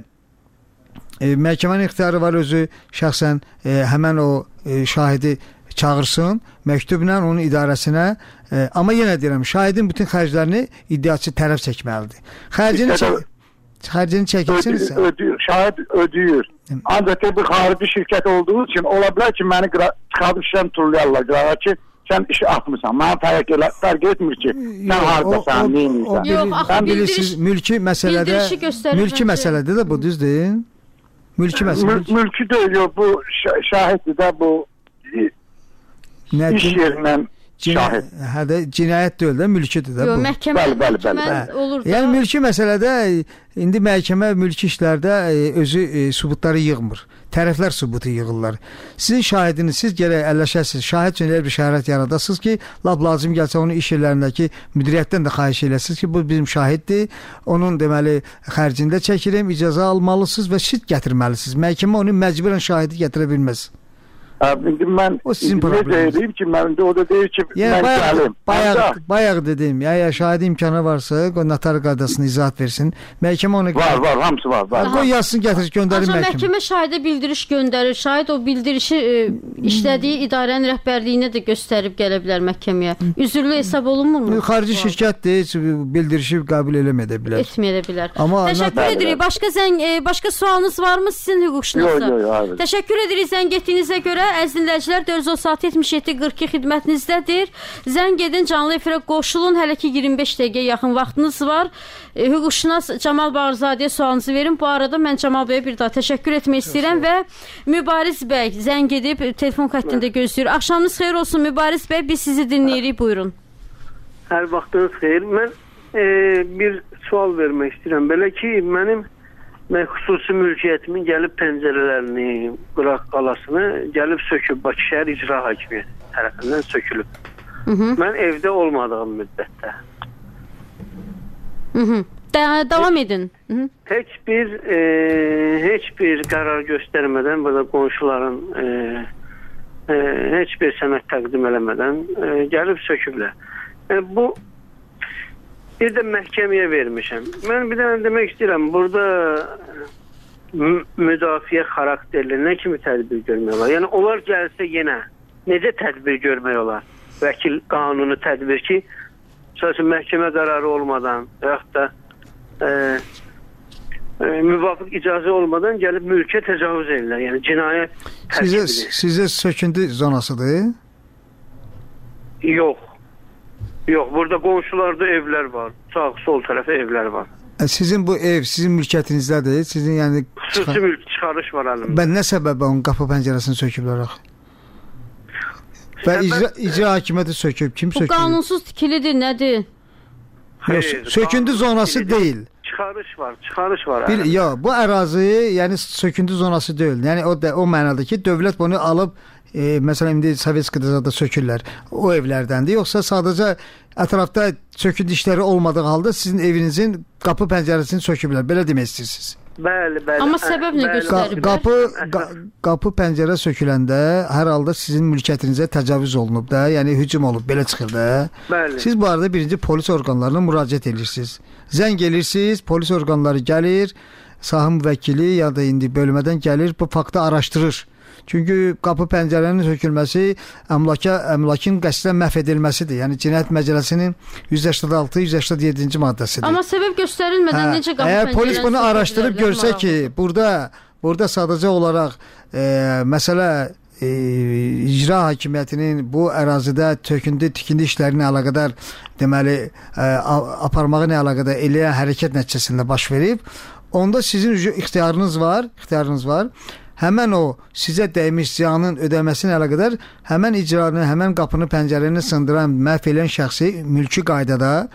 e, məhkəmənin ixtiyarı var özü şəxsən e, həmən o e, şahidi çağırsın məktubla onun idarəsinə, e, amma yenə deyirəm, şahidin bütün xərclərini iddiaçı tərəf çəkməlidir. Xərcini çək xərcini çəkilsinsə, ödəyir, şahid ödəyir. Ancaq bir xarici şirkət olduğu üçün ola bilər ki, məni çıxarıb işləm turlayarlar, qırağa ki, sən işi atmısan. Mənə fərq, elə, fərq etmir ki, sən haradasan, neyinsən. Yox, axı bildiriş, mülki məsələdə, mülki məsələdə də bu düzdür. Mülki məsələdə. Mülki deyil, yox, bu şahiddir də bu Nə, iş yerindən şahid. Hə də cinayət deyil də, mülkidir də bu. Yox, məhkəmə, bəli, bəli, bəli. məhkəmə olur da. Yəni mülki məsələdə indi məhkəmə mülki işlərdə özü e, sübutları yığmır. Tərəflər sübutu yığırlar. Sizin şahidiniz, siz gərək əlləşəsiniz. Şahid üçün elə bir şərait yaradasınız ki, lap lazım gəlsə onun iş yerlərindəki müdiriyyətdən də xahiş eləsiniz ki, bu bizim şahiddir. Onun deməli xərcində çəkirim, icazə almalısınız və şit gətirməlisiniz. Məhkəmə onu məcburən şahidi gətirə bilməz. İndi mən necə edeyim ki, mən o da deyir ki, yəni, mən bayaq, gəlim. Bayaq, bayaq dedim, ya, ya şahid imkanı varsa, o notar qaydasını izahat versin. Məhkəmə onu... Var, var, hamısı var. var. Qoy yazsın, gətir, göndərin məhkəmə. Məhkəmə şahidə bildiriş göndərir. Şahid o bildirişi e, işlədiyi idarənin rəhbərliyinə də göstərib gələ bilər məhkəməyə. Üzürlü hesab olunmurmu? Xarici şirkətdir, heç bildirişi qəbul eləməyə bilər. Etməyə bilər. Amma təşəkkür edirik. Başqa zəng, e, başqa sualınız varmı sizin hüquqşünasda? Yox, yox, hayır. Təşəkkür edirik zəng etdiyinizə görə. Əziz dinləyicilər, dörd yüz otuz altı yetmiş yeddi qırx iki xidmətinizdədir. Zəng edin, canlı efirə qoşulun. Hələ ki iyirmi beş dəqiqəyə yaxın vaxtınız var. E, hüquqşünas Camal Bağırzadəyə sualınızı verin. Bu arada mən Camal bəyə bir daha təşəkkür etmək istəyirəm və Mübariz bəy zəng edib telefon xəttində gözləyir. Axşamınız xeyir olsun Mübariz bəy. Biz sizi dinləyirik. Buyurun. Hər vaxtınız xeyir. Mən e, bir sual vermək istəyirəm. Belə ki, mənim mən xüsusi mülkiyyətimin gəlib pəncərələrini, qıraq qalasını gəlib söküb Bakı şəhər icra hakimiyyəti tərəfindən sökülüb. Hı -hı. Mən evdə olmadığım müddətdə. Hı -hı. Da davam edin. Hı -hı. Heç bir e, heç bir qərar göstərmədən burada qonşuların e, e, heç bir sənəd təqdim eləmədən e, gəlib söküblər. E, bu bir də məhkəməyə vermişəm. Mən bir dənə demək istəyirəm, burada müdafiə xarakterli nə kimi tədbir görmək olar? Yəni onlar gəlsə yenə necə tədbir görmək olar? Vəkil qanunu tədbir ki, məsələn məhkəmə qərarı olmadan və yaxud da e, e, müvafiq icazə olmadan gəlib mülkiyə təcavüz edirlər. Yəni cinayət sizə, sizə söküntü zonasıdır? Yox. Yox, burada qonşularda evlər var. Sağ, sol tərəfə evlər var. Sizin bu ev sizin mülkiyyətinizdədir? Sizin yəni xüsusi mülk çıxarış var əlimdə. Bən nə səbəbə onun qapı pəncərəsini söküblər axı? Və icra, icra hakimiyyəti söküb. Kim söküb? Bu qanunsuz tikilidir, nədir? Yox, söküntü zonası tikilidir. Deyil. Çıxarış var, çıxarış var. Bir, ya, bu ərazi yəni söküntü zonası deyil. Yəni o da o mənada ki, dövlət bunu alıb e, məsələn indi Sovetskiyada sökürlər. O evlərdəndir. Yoxsa sadəcə ətrafda söküntü işləri olmadığı halda sizin evinizin qapı pəncərəsini söküblər. Belə demək istəyirsiniz? Bəli, bəli. Amma səbəb nə göstəriblər? Qapı qa, qapı pəncərə söküləndə hər halda sizin mülkiyyətinizə təcavüz olunub da, yəni hücum olub, belə çıxır da. Bəli. Siz bu arada birinci polis orqanlarına müraciət edirsiniz. Zəng edirsiniz, polis orqanları gəlir, sahə müvəkkili ya da indi bölmədən gəlir, bu faktı araşdırır. Çünki qapı pəncərənin sökülməsi əmlaka, əmlakın qəsdən məhv edilməsidir. Yəni Cinayət Məcəlləsinin yüz səksən altı yüz səksən yeddi maddəsidir. Amma səbəb göstərilmədən hə, necə qapı pəncərəni? Əgər polis bunu araşdırıb görsə ki, burada burada sadəcə olaraq e, məsələ e, icra hakimiyyətinin bu ərazidə töküntü, tikinti işlərinə əlaqədar deməli e, aparmağı ilə əlaqədar eləyən hərəkət nəticəsində baş verib, onda sizin ixtiyarınız var, ixtiyarınız var. Həmən o sizə dəymiş ziyanın ödəməsinə əlaqədar həmən icranı, həmən qapını, pəncərəni sındıran, məhv edən şəxsi mülki qaydada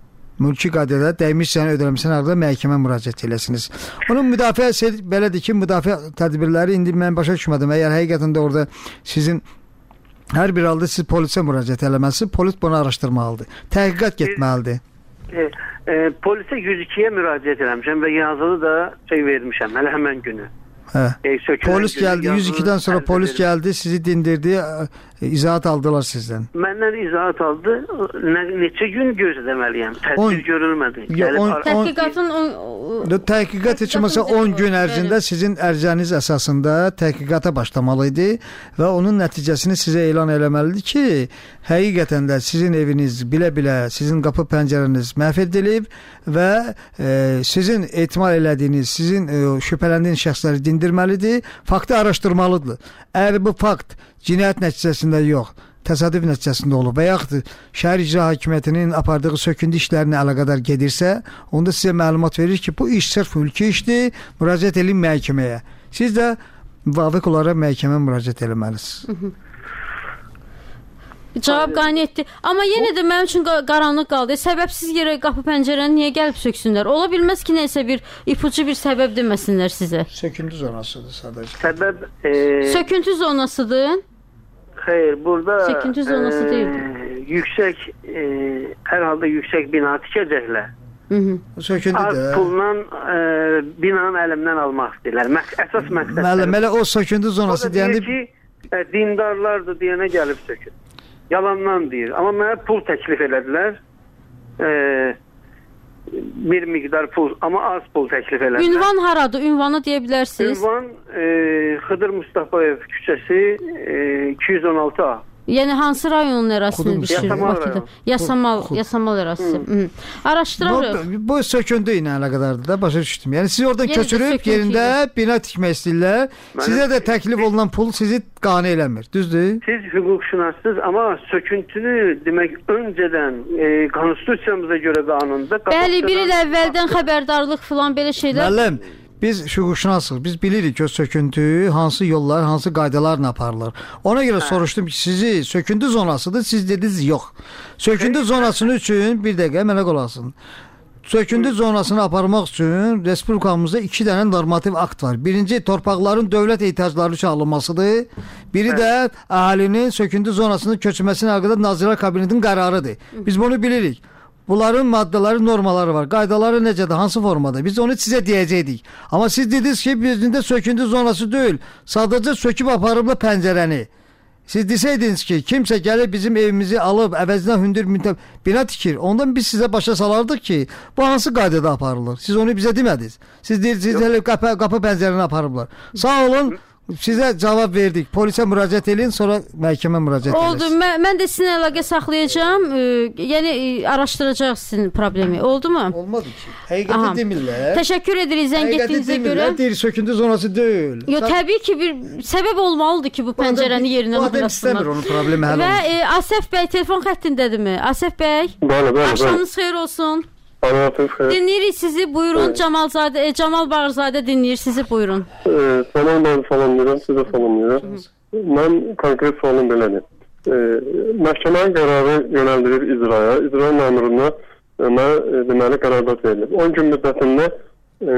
mülki qaydada dəymiş ziyanın ödənməsinə əlaqədar məhkəmə müraciət edəsiniz. Onun müdafiə belədir ki, müdafiə tədbirləri indi mən başa düşmədim. Əgər həqiqətən də orada sizin hər bir halda siz polisə müraciət eləməlisiniz, polis bunu araşdırmalıdır. Təhqiqat getməlidir. E, e, polisə yüz ikiyə müraciət eləmişəm və yazılı da şey vermişəm hələ həmən günü. Hə. E, polis gəldi, yüz ikidən sonra polis gəldi, sizi dindirdi, izahat aldılar sizdən. Məndən izahat aldı, nə, neçə gün gözləməliyəm, tədbir görülmədi. Təhqiqatın təhqiqat heç olmasa on gün ərzində sizin ərizəniz əsasında təhqiqata başlamalı idi və onun nəticəsini sizə elan eləməlidir ki, həqiqətən də sizin eviniz bilə-bilə, sizin qapı pəncərəniz məhv edilib və e, sizin etimal elədiyiniz, sizin e, şübhələndiyiniz şəxsləri dindirməlidir, faktı araşdırmalıdır. Əgər bu fakt cinayət nəticəsində yox, təsadüf nəticəsində olub və yaxud şəhər icra hakimiyyətinin apardığı söküntü işlərinə əlaqədar gedirsə, onda sizə məlumat verir ki, bu iş sırf mülki işdir, müraciət edin məhkəməyə. Siz də müvafiq olaraq məhkəməyə müraciət etməlisiniz. Cavab qaniyetdir. Amma yenə də mənim üçün qaranlıq qaldı. Səbəbsiz yerə qapı pəncərəni niyə gəlib söksünlər? Ola bilməz ki, nəsə bir ipucu bir səbəb deməsinlər sizə. Söküntü zonasıdır sadəcə. Səbəb e... söküntü zonasıdır. Xeyr, burada söküntü zonası e, deyil. Yüksək e, hər halda yüksək bina tikəcəklər. Söküntüdür. Az pulla e, binanın əlimdən almaq istəyirlər. Məq əsas məqsəd. Müəllim, elə o söküntü zonası deyəndə ki, e, dindarlardır deyənə gəlib sökür. Yalandan deyir. Amma mənə pul təklif elədilər. E, bir miqdar pul, amma az pul təklif elədilər. Ünvan haradır? Ünvanı deyə bilərsiniz. Ünvan e, Xıdır Mustafayev küçəsi e, iki yüz on altı A. Yəni hansı rayonun ərazisini düşür? Yasamal rayon. Yasamal, Yasamal ərazisi. Araşdırırıq. Bu, bu söküntü ilə əlaqədardır da, başa düşdüm. Yəni siz oradan yenə köçürüb yerində bina tikmək istəyirlər. Sizə də təklif olunan pul sizi qane eləmir. Düzdür? Siz hüquqşünassınız, amma söküntünü demək öncədən e, konstitusiyamıza görə qanunda. Bəli, bir il əvvəldən xəbərdarlıq filan belə şeylər. Müəllim, biz hüquqşünasıq. Biz bilirik ki, söküntü hansı yollar, hansı qaydalarla aparılır. Ona görə hə. soruşdum ki, sizi söküntü zonasıdır. Siz dediniz yox. Söküntü zonasının üçün bir dəqiqə mənə qulaq asın. söküntü zonasını aparmaq üçün Respublikamızda iki dənə normativ akt var. Birinci, torpaqların dövlət ehtiyacları üçün alınmasıdır. Biri də əhalinin söküntü zonasının köçməsinə haqqında Nazirlər Kabinetinin qərarıdır. Biz bunu bilirik. Bunların maddeleri, normaları var. Qaydaları necədir, hansı formada? Biz onu sizə deyəcəkdik. Amma siz dediniz ki, bizdə söküntü zonası deyil. Sadəcə söküb aparıbla pəncərəni. Siz desəydiniz ki, kimsə gəlib bizim evimizi alıb, əvəzinə hündür müntəb bina tikir. Ondan biz sizə başa salardıq ki, bu hansı qaydada aparılır? Siz onu bizə demədiniz. Siz deyirsiniz, elə qapı, qapı pəncərəni aparıblar. Sağ olun. Sizə cavab verdik. Polisə müraciət edin, sonra məhkəmə müraciət edin. Oldu. Mən, mən də sizinlə əlaqə saxlayacağım. E, yəni e, araşdıracaq sizin problemi. Oldu mu? Olmadı ki. Həqiqəti demirlər. Təşəkkür edirik zəng etdiyinizə görə. Həqiqəti deyir, söküntü zonası deyil. Yo, təbii ki, bir səbəb olmalıdır ki, bu pəncərəni yerindən almasınlar. Bu adam istəmir onun problemi həll olsun. Və e, Asəf bəy telefon xəttindədirmi? Asəf bəy. Bəli, bəli. Axşamınız xeyir olsun. Dinləyirik sizi, buyurun. Evet. Camalzadə, e, Camal Bağırzadə dinləyir sizi, buyurun. E, salam, ben salamlayıram, sizə salamlayıram. Mən konkret sualım belədir. E, məhkəmənin qərarı yönəldilir icraya, icra məmuruna mənə e, deməli qərardat verilir. on gün müddətində e,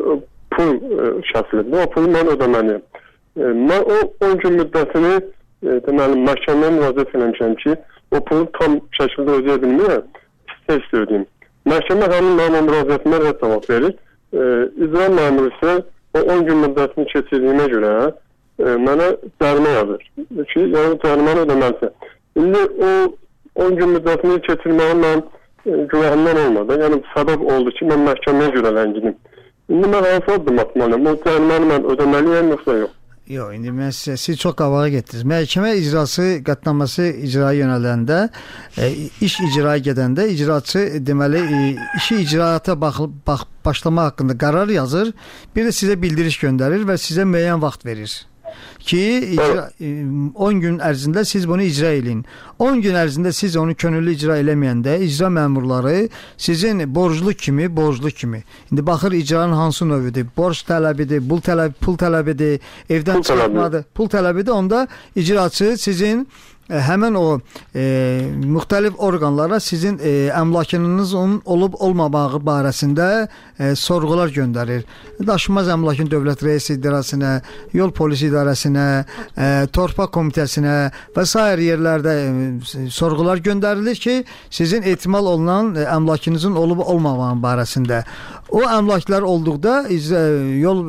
pul e, şəsilir. O pulu mən ödəməliyim. E, mən o on gün müddətini e, deməli məhkəməyə müraciət etmişəm ki, o pulu tam şəkildə ödəyə bilmirəm, tez ödəyim. Məhkəmə həmin mənim müraciətimə rədd cavab verir. E, icra məmuru isə o on gün müddətini keçirdiyimə görə e, mənə cərimə yazır ki, yəni cəriməni ödəməlisə. İndi o on gün müddətini keçirməyim mən e, güvəhimdən olmadı. Yəni səbəb oldu ki, mən məhkəməyə görə ləngidim. İndi mən hansı addım atmalıyım? O cəriməni mən ödəməliyəm yoxsa yox? Yox, indi mən sizə, siz çox qabağa getdiniz. Məhkəmə icrası, qətnaməsi icraya yönələndə, e, iş icraya gedəndə icraçı deməli e, işi icraata bax, bax, başlama haqqında qərar yazır, bir də sizə bildiriş göndərir və sizə müəyyən vaxt verir ki, icra, on gün ərzində siz bunu icra edin. on gün ərzində siz onu könüllü icra eləməyəndə icra məmurları sizin borclu kimi, borclu kimi. İndi baxır icranın hansı növüdür? Borc tələbidir, pul tələb, pul tələbidir, evdən çıxartmadır, pul tələbidir. Onda icraçı sizin e, həmən o e, müxtəlif orqanlara sizin e, əmlakınızın olub olmamağı barəsində e, sorğular göndərir. Daşınmaz əmlakın dövlət rəisi idarəsinə, yol polisi idarəsinə, e, torpaq komitəsinə və sair yerlərdə e, sorğular göndərilir ki, sizin ehtimal olunan e, əmlakınızın olub olmamağı barəsində. O əmlaklar olduqda icra, yol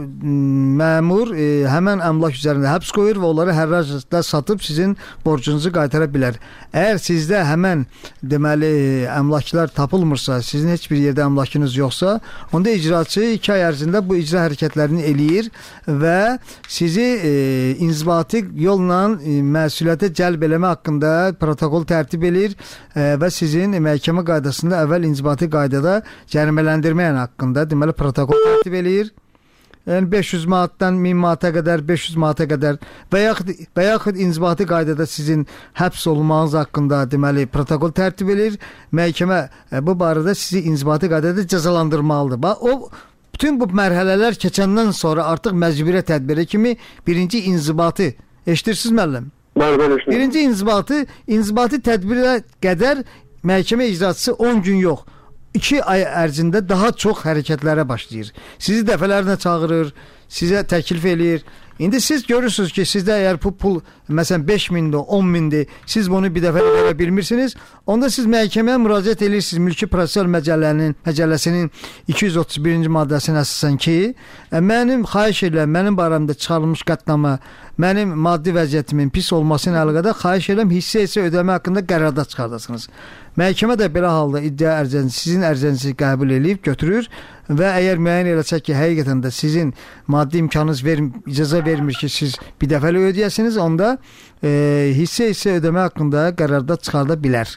məmur e, həmən əmlak üzərində həbs qoyur və onları hərracla satıb sizin borcunuzu qaytara bilər. Əgər sizdə həmən deməli əmlaklar tapılmırsa, sizin heç bir yerdə əmlakınız yoxsa, onda icraçı iki ay ərzində bu icra hərəkətlərini eləyir və sizi e, inzibati yolla e, məsuliyyətə cəlb eləmə haqqında protokol tərtib edir e, və sizin məhkəmə qaydasında əvvəl inzibati qaydada cərimələndirməyən haqqında deməli protokol tərtib eləyir. Yəni beş yüz manatdan min manata qədər, beş yüz manata qədər və yaxud, və yaxud inzibati qaydada sizin həbs olunmanız haqqında deməli protokol tərtib edir. Məhkəmə e, bu barədə sizi inzibati qaydada cəzalandırmalıdır. Bax, o bütün bu mərhələlər keçəndən sonra artıq məcburiyyət tədbiri kimi birinci inzibati eşidirsiniz müəllim? Bəli, bəli, eşidirəm. Birinci inzibati, inzibati tədbirə qədər məhkəmə icraçısı on gün yox, iki ay ərzində daha çox hərəkətlərə başlayır. Sizi dəfələrlə çağırır, sizə təklif eləyir. İndi siz görürsünüz ki, sizdə əgər bu pul məsələn beş mindir, on mindir, siz bunu bir dəfə verə bilmirsiniz, onda siz məhkəməyə müraciət edirsiniz Mülki Prosessual Məcəllənin, Məcəlləsinin iki yüz otuz birinci maddəsinə əsasən ki, mənim xahiş edirəm, mənim barəmdə çıxarılmış qətnamə, mənim maddi vəziyyətimin pis olmasına əlaqədar xahiş edirəm, hissə hissə ödəmə haqqında qərarda çıxardasınız. Məhkəmə də belə halda iddia ərizənizi, sizin ərizənizi qəbul edib götürür və əgər müəyyən eləsək ki, həqiqətən də sizin maddi imkanınız ver, icazə vermir ki, siz bir dəfəli ödəyəsiniz, onda e, hissə hissə ödəmə haqqında qərarda çıxarda bilər.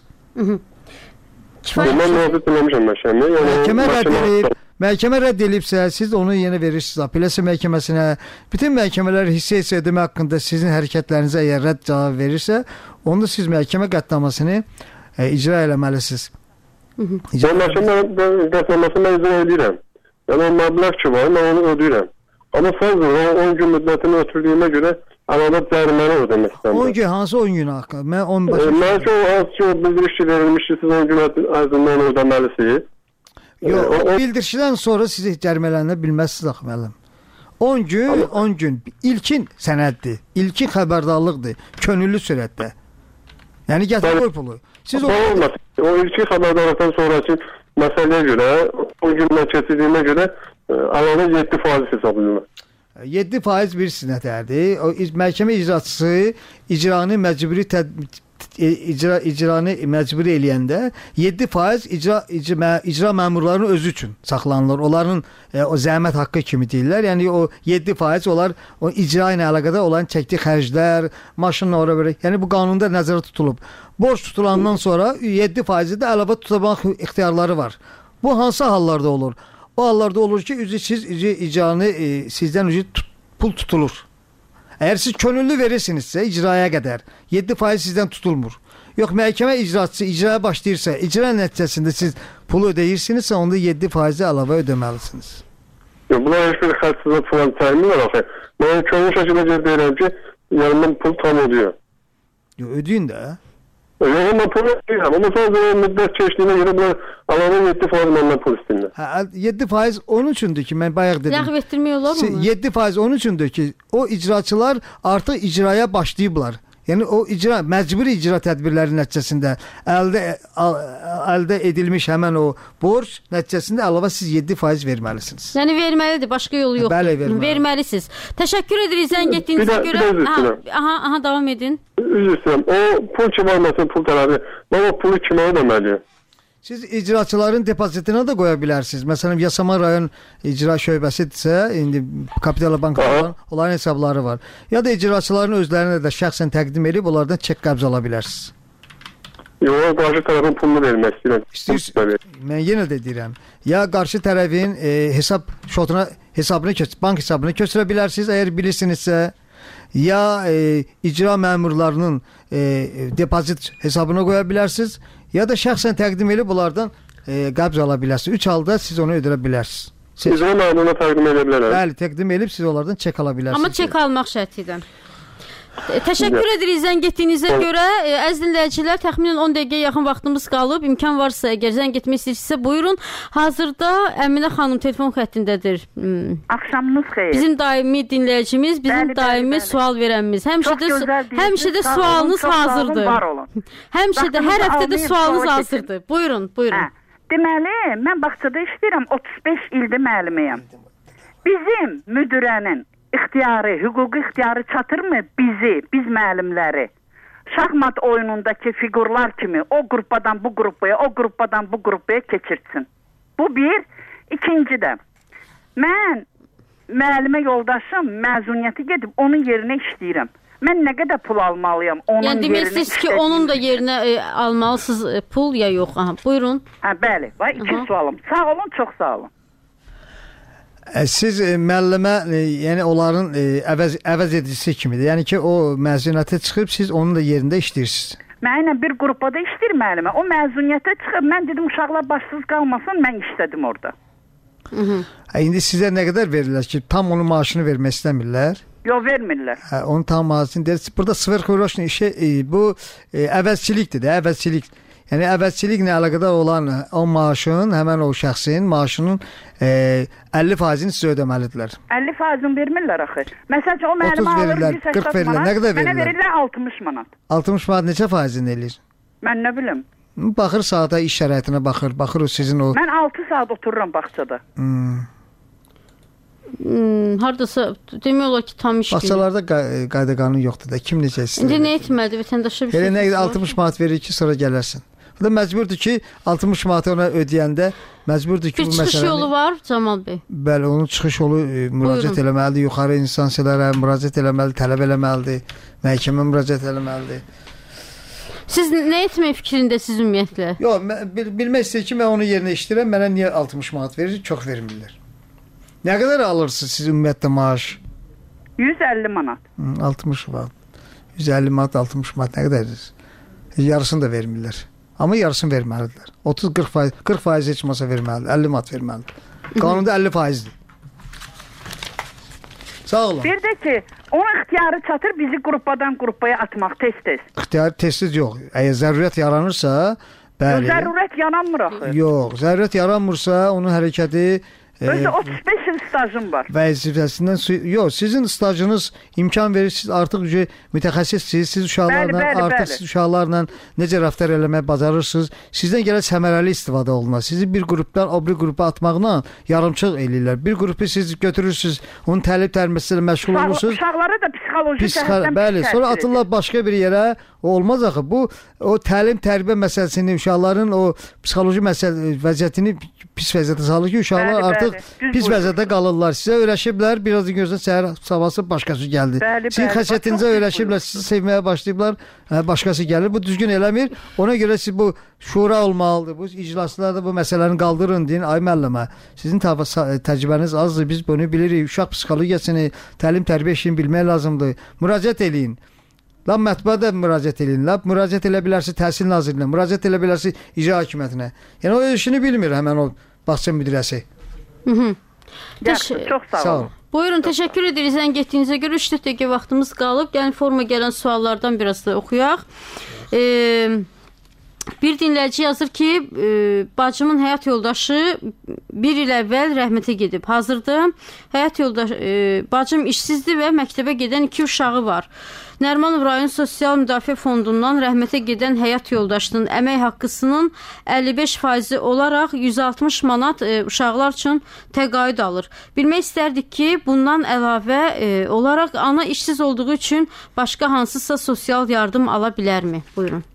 Məhkəmə rədd edib, məhkəmə rədd edibsə, siz onu yenə verirsiniz apellyasiya məhkəməsinə. Bütün məhkəmələr hissə hissə ödəmə haqqında sizin hərəkətlərinizə əgər rədd cavab verirsə, onda siz məhkəmə qətnamasını e, icra eləməlisiniz. Ben məhkəmə qətnamasını icra edirəm. Yəni o məbləğ ki var, mən onu ödəyirəm. Amma sadəcə on gün müddətini ötürdüyümə görə əlavə cəriməni ödəmək istəmirəm. on gün, hansı on gün haqqı? Mən on başa Mən ki o hansı ki o bildiriş ki verilmiş ki, siz on gün ərzində onu ödəməlisiniz. Yox, o, o bildirişdən sonra sizi cərimələnə bilməzsiniz axı müəllim. on gün, on gün ilkin sənəddir, ilkin xəbərdarlıqdır, könüllü sürətdə. Yəni gətir qoy pulu. Siz o olmaz. O ilkin xəbərdarlıqdan sonraki məsələyə görə, on gündən keçirdiyinə görə alanı yeddi faiz hesablanır. yeddi faiz bir sinətərdir. O məhkəmə icraçısı icranı məcburi tədbir icra icranı məcburi eləyəndə yeddi faiz icra icra, icra məmurlarının özü üçün saxlanılır. Onların e, o zəhmət haqqı kimi deyirlər. Yəni o yeddi faiz onlar o icra ilə əlaqədar olan çəkdiyi xərclər, maşınla ora belə. Yəni bu qanunda nəzərdə tutulub. Borc tutulandan sonra yeddi faizi də əlavə tutamaq ixtiyarları var. Bu hansı hallarda olur? O hallarda olur ki, üzü siz icranı e, sizdən üzü tut, pul tutulur. Əgər siz könüllü verirsinizsə icraya qədər yeddi faiz sizdən tutulmur. Yox, məhkəmə icraçısı icraya başlayırsa, icra nəticəsində siz pulu ödəyirsinizsə, onda yeddi faizi əlavə ödəməlisiniz. Yox, bunlar heç bir xərcsizlik falan təminlər axı. Mən könüllü şəkildə gedib deyirəm ki, yanımdan pul tam ödüyor. Yox, ödəyin də. Yox, mən pul ödəyirəm. Amma sadəcə müddət keçdiyinə görə bunlar alanı yeddi faiz məndən pul istəyirlər. Hə, yeddi faiz onun üçündür ki, mən bayaq dedim. Ləğv etdirmək olar mı? yeddi faiz onun üçündür ki, o icraçılar artıq icraya başlayıblar. Yəni o icra məcburi icra tədbirləri nəticəsində əldə əldə edilmiş həmin o borc nəticəsində əlavə siz yeddi faiz verməlisiniz. Yəni verməlidir, başqa yolu yoxdur. Bəli, verməli. Verməlisiniz. Təşəkkür edirik zəng etdiyinizə görə. Aha, aha, aha, davam edin. Üzr istəyirəm. O pul kimi almasın, pul tələbi. Mən o pulu kimə ödəməliyəm? Siz icraçıların depozitini də qoya bilərsiniz. Məsələn, Yasamal rayon icra şöbəsidirsə, indi Kapital Bankaların onların hesabları var. Ya da icraçıların özlərinə də şəxsən təqdim edib onlardan çek qəbz ala bilərsiniz. Yox, qarşı tərəfin pulunu vermək istəyirəm. İstəyir, mən yenə də deyirəm. Ya qarşı tərəfin e, hesab şotuna hesabını köç, bank hesabını köçürə bilərsiniz, əgər bilirsinizsə. Ya e, icra məmurlarının e, depozit hesabına qoya bilərsiniz. Ya da şəxsən təqdim edib bunlardan e, qəbz ala bilərsiniz. Üç halda siz onu ödəyə bilərsiniz. İcra məmuruna təqdim edə bilərəm. Bəli, təqdim edib siz onlardan çek ala bilərsiniz. Amma çek almaq şərti ilə. Təşəkkür edirik zəng etdiyinizə görə. Əziz dinləyicilər, təxminən on dəqiqəyə yaxın vaxtımız qalıb. İmkan varsa, əgər zəng etmək istəyirsinizsə, buyurun. Hazırda Əminə xanım telefon xəttindədir. Hmm. Axşamınız xeyir. Bizim daimi dinləyicimiz, bizim bəli, daimi bəli, sual verənimiz. Həmişə də həmişə də sualınız hazırdır. Həmişə də hər həftə də sualınız hazırdır. Buyurun, buyurun. Hə. Deməli, mən bağçada işləyirəm, otuz beş ildir müəlliməyəm. Bizim müdirənin İxtiyarı, hüquqi ixtiyarı çatırmı bizi, biz müəllimləri? Şahmat oyunundakı figurlar kimi o qrupadan bu qrupaya, o qrupadan bu qrupaya keçirtsin. Bu bir. İkinci də, mən müəllimə yoldaşım məzuniyyəti gedib onun yerinə işləyirəm. Mən nə qədər pul almalıyam onun yəni, yerinə? Yəni deməksiniz ki, onun da yerinə e, almalısınız e, pul ya yox? Aha, buyurun. Hə, bəli, var iki Aha. sualım. Sağ olun, çox sağ olun. Siz e, müəllimə, e, yəni onların e, əvəz, əvəz edicisi kimidir. Yəni ki, o məzuniyyətə çıxıb, siz onun da yerində işləyirsiniz. Mənimlə bir qrupada işləyir müəllimə. O məzuniyyətə çıxıb, mən dedim, uşaqlar başsız qalmasın, mən işlədim orada. Hı -hı. Hə, indi sizə nə qədər verirlər ki, tam onun maaşını vermək istəmirlər? Yox, vermirlər. Hə, onun tam maaşını deyir. Burada sverxoyroşni işi, e, bu e, əvəzçilikdir də, əvəzçilik. Yəni əvəzçiliklə əlaqədar olan o maaşın, həmən o şəxsin maaşının e, əlli faizini sizə ödəməlidirlər. əlli faizini vermirlər axı. Məsələn, o müəllimə alır qırx verirlər. Nə qədər verirlər? Mənə verirlər altmış manat. altmış manat neçə faizini eləyir? Mən nə bilim. Baxır saata, iş şəraitinə baxır, baxır o sizin o... Mən altı saat otururam bağçada. Hmm. Hmm, hardasa demək olar ki, tam iş günü. Bağçalarda qayda qanun yoxdur da, kim necə istəyir? İndi nə etməlidir vətəndaşa bir şey? Elə nə altmış manat verir ki, sonra gələrsən. Bu da məcburdur ki, altmış manatı ona ödəyəndə məcburdur ki, bir bu məsələni... Bir çıxış yolu var Camal bəy? Bəli, onun çıxış yolu e, müraciət Buyurun. eləməlidir, yuxarı instansiyalara müraciət eləməlidir, tələb eləməlidir, məhkəmə müraciət eləməlidir. Siz nə etmək fikrindəsiz ümumiyyətlə? Yox, bil bilmək istəyir ki, mən onun yerinə işləyirəm, mənə niyə altmış manat verir, çox vermirlər. Nə qədər alırsınız siz ümumiyyətlə maaş? yüz əlli manat. Hı, altmış manat. yüz əlli manat, altmış manat nə qədərdir? Yarısını da vermirlər. Amma yarısını verməlidirlər. otuz qırx faiz, qırx faiz heç olmasa verməlidir. əlli manat verməlidir. Qanunda əlli faizdir. Sağ olun. Bir də ki, onun ixtiyarı çatır bizi qrupadan qrupaya atmaq tez-tez. İxtiyarı tez-tez yox. Əgər zərurət yaranırsa, Bəli. Zərurət yaranmır axı. Yox, zərurət yaranmırsa onun hərəkəti Özü otuz beş il stajım var. Vəzifəsindən yox, sizin stajınız imkan verir, siz artıq mütəxəssissiniz, siz uşaqlarla bəli, bəli, artıq bəli. Siz uşaqlarla necə rəftar eləmək bacarırsınız. Sizdən gələn səmərəli istifadə olunur. Sizi bir qrupdan o bir qrupa atmaqla yarımçıq eləyirlər. Bir qrupu siz götürürsüz, onun təlim tərbiyyəsi ilə məşğul olursunuz. Uşaqları da psixoloji cəhətdən bəli, sonra atırlar başqa bir yerə. O olmaz axı. Bu o təlim tərbiyə məsələsini, uşaqların o psixoloji məsələ vəziyyətini pis vəziyyətə salır ki, uşaqlar bəli, artıq bəli. Pis vəziyyətdə qalırlar. Sizə öyrəşiblər, biraz gözdən səhər sabahsı başqası gəldi. Bəli, Sizin bəli, xəsiyyətinizə öyrəşiblər, sizi sevməyə başlayıblar, başqası gəlir. Bu düzgün eləmir. Ona görə siz bu şura olmalıdır. Bu iclaslarda bu məsələni qaldırın deyin. Ay müəllimə, sizin təcrübəniz azdır. Biz bunu bilirik. Uşaq psixologiyasını, təlim tərbiyə işini bilmək lazımdır. Müraciət eləyin. Lab mətbuata müraciət eləyin. Lab müraciət elə bilərsə Təhsil Nazirliyinə, müraciət elə bilərsə İcra Hakimiyyətinə. Yəni o işini bilmir həmən o bağça müdirəsi. Yaxşı, çox sağ olun. Sağ olun. Buyurun, təşəkkür edirik. Zəng etdiyinizə görə üç dəqiqə vaxtımız qalıb. Yəni forma gələn suallardan biraz da oxuyaq. Eee Bir dinləyici yazır ki, e, bacımın həyat yoldaşı bir il əvvəl rəhmətə gedib. Hazırda həyat yoldaşı, e, bacım işsizdir və məktəbə gedən iki uşağı var. Nərmanov rayon Sosial Müdafiə Fondundan rəhmətə gedən həyat yoldaşının əmək haqqısının əlli beş faizi olaraq yüz altmış manat e, uşaqlar üçün təqaüd alır. Bilmək istərdik ki, bundan əlavə e, olaraq ana işsiz olduğu üçün başqa hansısa sosial yardım ala bilərmi? Buyurun.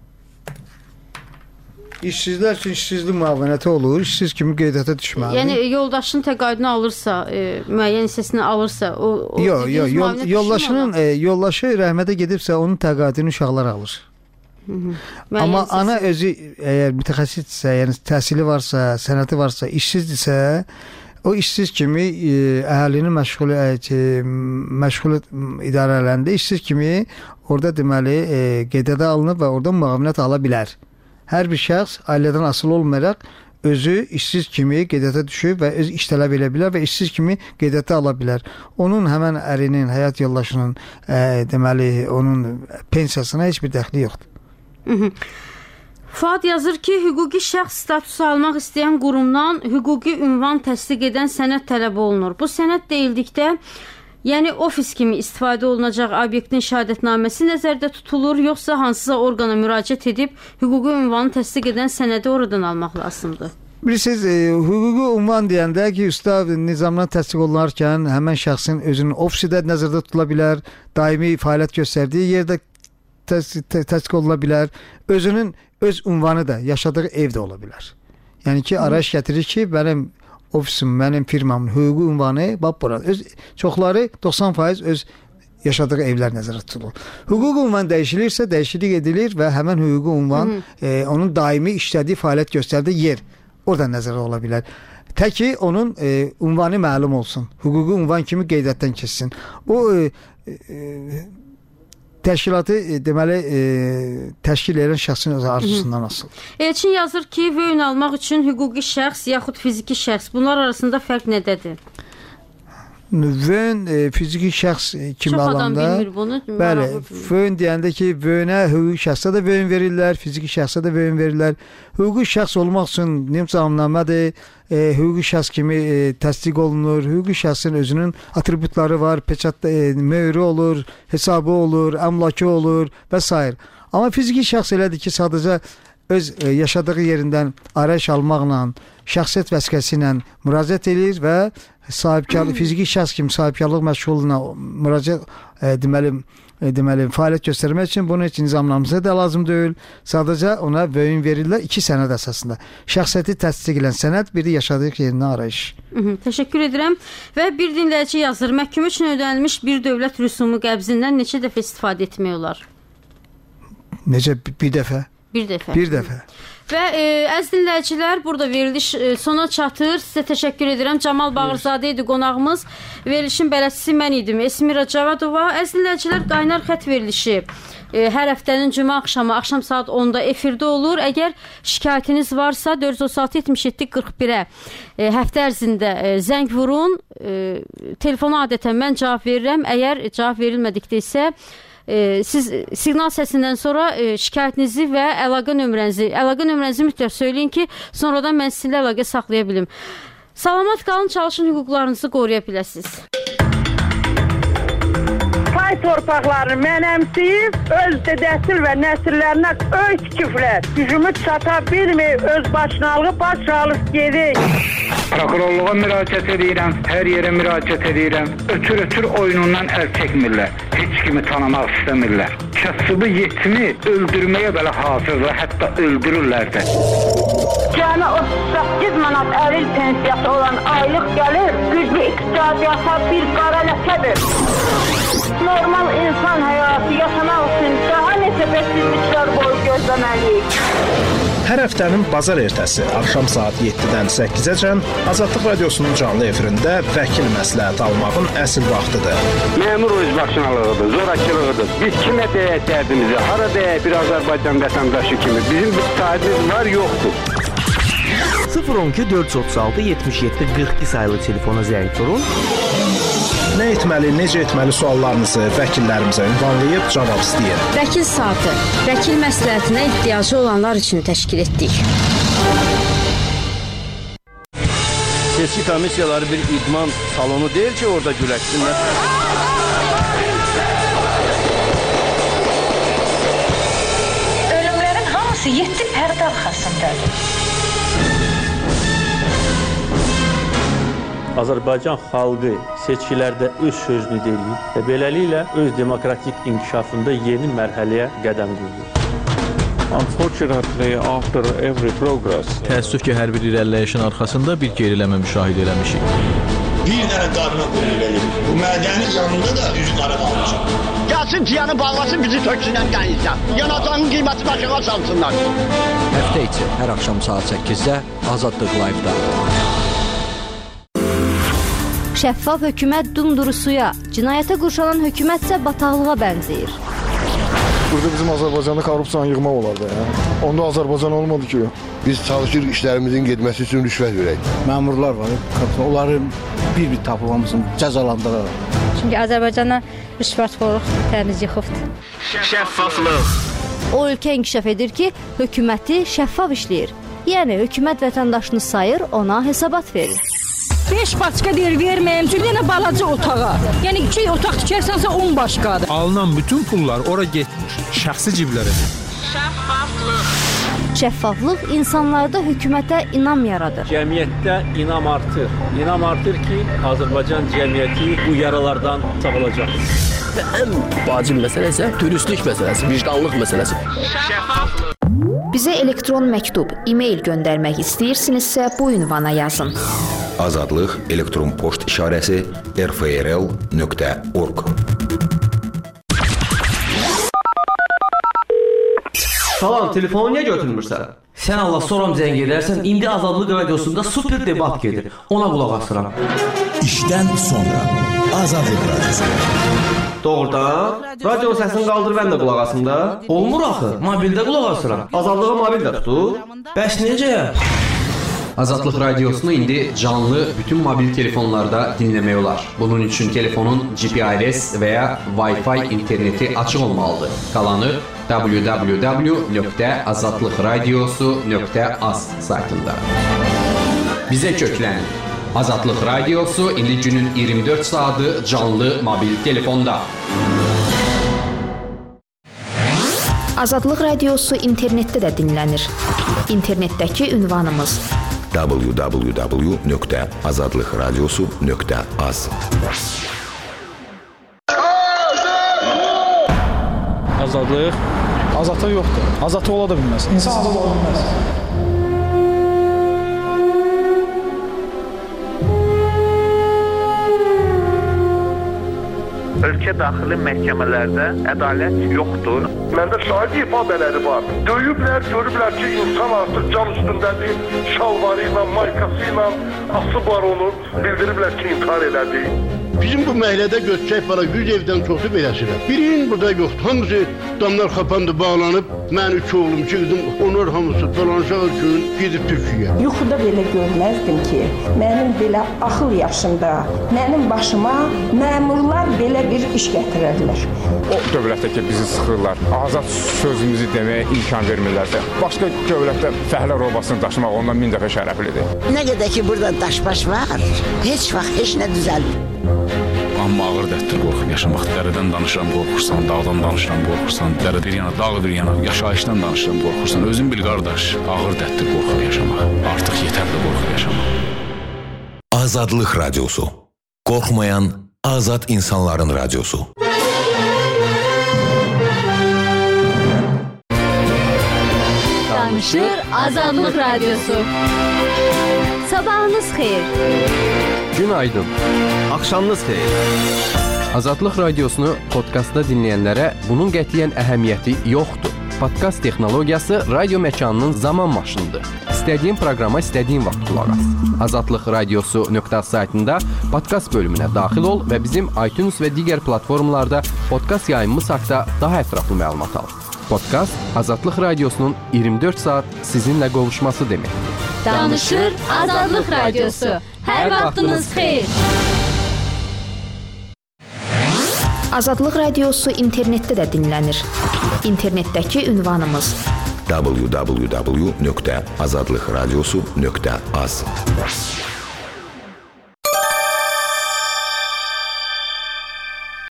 İşsizlər üçün işsizlik müavinəti olur. İşsiz kimi qeydiyyata düşməlidir. Yəni yoldaşının təqaüdünü alırsa, e, müəyyən hissəsini alırsa, o, o yox, yox, yol, yoldaşının e, yoldaşı rəhmətə gedibsə, onun təqaüdünü uşaqlar alır. Hı -hı. Amma hissəsi... ana özü əgər mütəxəssisdirsə, yəni təhsili varsa, sənəti varsa, işsizdirsə, o işsiz kimi e, əhalinin məşğul e, məşğul idarələrində işsiz kimi orada deməli e, qeydiyyata alınıb və oradan müavinət ala bilər. Hər bir şəxs ailədən asılı olmayaraq özü işsiz kimi qeydiyyata düşüb və öz iş tələb edə bilər və işsiz kimi qeydiyyata ala bilər. Onun həmən ərinin, həyat yoldaşının e, deməli onun pensiyasına heç bir dəxli yoxdur. Hı -hı. Fuad yazır ki, hüquqi şəxs statusu almaq istəyən qurumdan hüquqi ünvan təsdiq edən sənəd tələb olunur. Bu sənəd deyildikdə yəni ofis kimi istifadə olunacaq obyektin şəhadətnaməsi nəzərdə tutulur, yoxsa hansısa orqana müraciət edib hüquqi ünvanı təsdiq edən sənədi oradan almaq lazımdır? Bilirsiniz, e, hüquqi ünvan deyəndə ki, ustav nizamdan təsdiq olunarkən həmən şəxsin özünün ofisi də nəzərdə tutula bilər, daimi fəaliyyət göstərdiyi yerdə təsdiq oluna bilər, özünün öz ünvanı da, yaşadığı ev də ola bilər. Yəni ki, arayış gətirir ki, mənim ofisim, mənim firmamın hüquqi ünvanı bax burada. Öz çoxları doxsan faiz öz yaşadığı evlər nəzərdə tutulur. Hüquqi ünvan dəyişilirsə, dəyişiklik edilir və həmən hüquqi ünvan e, onun daimi işlədiyi fəaliyyət göstərdiyi yer oradan nəzərdə ola bilər. Tək ki, onun e, ünvanı məlum olsun. Hüquqi ünvan kimi qeydiyyatdan keçsin. O e, e, təşkilatı e, deməli e, təşkil edən şəxsin öz arzusundan asılıdır. Elçin yazır ki, vəyn almaq üçün hüquqi şəxs yaxud fiziki şəxs, bunlar arasında fərq nədədir? Vəyn e, fiziki şəxs kimi Çox alanda, adam bilmir bunu. Bəli, vəyn deyəndə ki, vəynə hüquqi şəxsə də vəyn verirlər, fiziki şəxsə də vəyn verirlər. Hüquqi şəxs olmaq üçün nimzamədir, e, hüquqi şəxs kimi e, təsdiq olunur. Hüquqi şəxsin özünün atributları var, peçat e, möhrü olur, hesabı olur, əmlakı olur və s. Amma fiziki şəxs elədir ki, sadəcə öz e, yaşadığı yerindən arayış almaqla, şəxsiyyət vəsiqəsi ilə müraciət edir və sahibkarlıq, fiziki şəxs kimi sahibkarlıq məşğulluğuna müraciət e, deməli, e, deməli fəaliyyət göstərmək üçün bunun üçün nizamnamıza da lazım deyil. Sadəcə ona vəyin verirlər iki sənəd əsasında. Şəxsiyyəti təsdiq edən sənəd, biri yaşadığı yerinə arayış. Hı -hı, təşəkkür edirəm. Və bir dinləyici yazır, məhkəmə üçün ödənilmiş bir dövlət rüsumu qəbzindən neçə dəfə istifadə etmək olar? Necə bir dəfə? Bir dəfə. Bir dəfə. Və e, əziz dinləyicilər, burada veriliş e, sona çatır. Sizə təşəkkür edirəm. Camal Bağırzadə idi qonağımız. Verilişin bələdçisi mən idim, Esmira Cavadova. Əziz dinləyicilər, qaynar xət verilişi e, hər həftənin cümə axşamı, axşam saat onda efirdə olur. Əgər şikayətiniz varsa dörd yüz otuz altı yetmiş yeddi qırx birə e, həftə ərzində e, zəng vurun. E, telefona adətən mən cavab verirəm. Əgər cavab verilmədikdə isə e, siz siqnal səsindən sonra e, şikayətinizi və əlaqə nömrənizi, əlaqə nömrənizi mütləq söyləyin ki, sonradan mən sizinlə əlaqə saxlaya bilim. Salamat qalın, çalışın, hüquqlarınızı qoruya biləsiniz. Pay torpaqlarını mənəmsiyib, öz dədəsil və nəsillərinə öz küfrət, gücümü çata bilmir, öz başınalığı baş alıb gedir. Prokurorluğa müraciət edirəm, hər yerə müraciət edirəm. Ötür-ötür oyunundan əl çəkmirlər, heç kimi tanımaq istəmirlər. Kasıbı yetimi öldürməyə belə hazırlar, hətta öldürürlər də. Cəmi otuz səkkiz manat əril pensiyası olan aylıq gəlir, güclü iqtisadiyyata bir qara ləkədir. Normal insan həyatı yaşamaq üçün daha neçə bəsizliklər boyu gözləməliyik. Hər həftənin bazar ertəsi axşam saat yeddidən səkkizəcən Azadlıq Radiosunun canlı efirində vəkil məsləhət almağın əsl vaxtıdır. Məmur özbaşınalığıdır, zorakılığıdır. Biz kimə deyək dərdimizi, hara deyək bir Azərbaycan vətəndaşı kimi. Bizim bir sahibimiz var, yoxdur. sıfır on iki dörd yüz otuz altı yetmiş yeddi qırx iki sayılı telefona zəng vurun. Nə etməli, necə etməli suallarınızı vəkillərimizə ünvanlayıb cavab istəyin. Vəkil saatı, vəkil məsləhətinə ehtiyacı olanlar üçün təşkil etdik. Seçki komissiyaları bir idman salonu deyil ki, orada güləşsinlər. Ölümlərin hamısı yeddi pərdə arxasındadır. Azərbaycan xalqı seçkilərdə öz sözünü deyir və beləliklə öz demokratik inkişafında yeni mərhələyə qədəm qoyur. Unfortunately, after every progress, təəssüf ki, hər bir irəliləyişin arxasında bir geriləmə müşahidə eləmişik. Bir dənə qarına qoyulur. Bu mədənin yanında da üzü qara qalmışıq. Gəlsin tiyanı bağlasın, bizi töksünən qəyizdən. Yanacağının qiyməti başına salsınlar. Həftə içi hər axşam saat səkkizdə Azadlıq Live-da. Şəffaf hökumət dumduru suya, cinayətə qurşanan hökumətsə bataqlığa bənzəyir. Burada bizim Azərbaycanda korrupsiyanı yığmaq olardı. Ya. Onda Azərbaycan olmadı ki. Biz çalışır işlərimizin getməsi üçün rüşvət verək. Məmurlar var, onları bir-bir tapılmamızın cəzalandıraraq. Çünki Azərbaycana rüşvətxorluq təmiz yıxıbdır. Şəffaflıq. O ölkə inkişaf edir ki, hökuməti şəffaf işləyir. Yəni hökumət vətəndaşını sayır, ona hesabat verir. beş başqa deyir verməyəm, çünki yenə balaca otağa. Yəni iki otaq tikərsənsə on başqadır. Alınan bütün pullar ora getmiş, şəxsi ciblərə. Şəffaflıq. Şəffaflıq insanlarda hökumətə inam yaradır. Cəmiyyətdə inam artır. İnam artır ki, Azərbaycan cəmiyyəti bu yaralardan sağalacaq. Və ən vacib məsələ isə dürüstlük məsələsi, vicdanlıq məsələsi. Şəffaflıq. Bizə elektron məktub, e-mail göndərmək istəyirsinizsə bu ünvana yazın. Azadlıq elektron poçt işarəsi r f r l nöqtə org. Salam, telefonu niyə götürmürsən? Sən Allah soram zəng edərsən, indi Azadlıq Radiosunda super debat gedir. Ona qulaq asıram. İşdən sonra Azadlıq Radiosu. Doğrudan? Radio səsini qaldır, mən də qulaq asım da. Olmur axı, mobildə qulaq asıram. Azadlığı mobildə tutur. Bəs necə? Azadlıq Radiosunu indi canlı bütün mobil telefonlarda dinləmək olar. Bunun üçün telefonun G P R S və ya Wi-Fi interneti açıq olmalıdır. Qalanı w w w nöqtə azadlıq radiosu nöqtə az saytında. Bizə köklənin. Azadlıq Radiosu indi günün iyirmi dörd saatı canlı mobil telefonda. Azadlıq Radiosu internetdə də dinlənir. İnternetdəki ünvanımız w w w nöqtə azadlıq radiosu nöqtə az. Azadlıq? Azadlıq yoxdur. Azadlıq ola da bilməz. İnsan azad ola bilməz. Ölkə daxili məhkəmələrdə ədalət yoxdur. Məndə şahid ifadələri var. Döyüblər, görüblər ki, insan artıq cam üstündədir, şalvarı ilə, maykası ilə asıb var onu. Bildiriblər ki, intihar elədi. Bizim bu məhəllədə götürək bala yüz evdən çoxu beləsirəm. Birinin burada yoxdur. Hamısı damlar kapandı, bağlanıb. Mən üç oğlum, iki qızım, onlar hamısı dolanışaq üçün gedib Türkiyəyə. Yuxuda belə görməzdim ki, mənim belə axıl yaşımda, mənim başıma məmurlar belə bir iş gətirərlər. O dövlətdəki bizi sıxırlar, azad sözümüzü deməyə imkan vermirlərsə, başqa dövlətdə fəhlə robasını daşımaq ondan min dəfə şərəflidir. Nə qədər ki, burada daş-baş var, heç vaxt heç nə düzəlmir. Amma ağır dərddir qorxub yaşamaq. Dərədən danışıram, qorxursan, dağdan danışıram, qorxursan, dərə bir yana, dağ bir yana, yaşayışdan danışıram, qorxursan. Özün bil qardaş, ağır dərddir qorxub yaşamaq. Artıq yetərli qorxub yaşamaq. Azadlıq radiosu. Qorxmayan azad insanların radiosu. Danışır Azadlıq radiosu. Sabahınız xeyir. Günaydın. Axşamınız xeyir. Azadlıq radiosunu podkastda dinləyənlərə bunun qətiyyən əhəmiyyəti yoxdur. Podkast texnologiyası radio məkanının zaman maşınıdır. İstədiyin proqrama istədiyin vaxt qulaq as. azadlıq radiosu nöqtə az saytında podkast bölümünə daxil ol və bizim iTunes və digər platformalarda podkast yayımımız haqqında daha ətraflı məlumat al. Podkast Azadlıq radiosunun iyirmi dörd saat sizinlə qovuşması deməkdir. Danışır Azadlıq radiosu. Hər vaxtınız xeyir. Azadlıq radiosu internetdə də dinlənir. İnternetdəki ünvanımız w w w nöqtə azadlıq radiosu nöqtə az.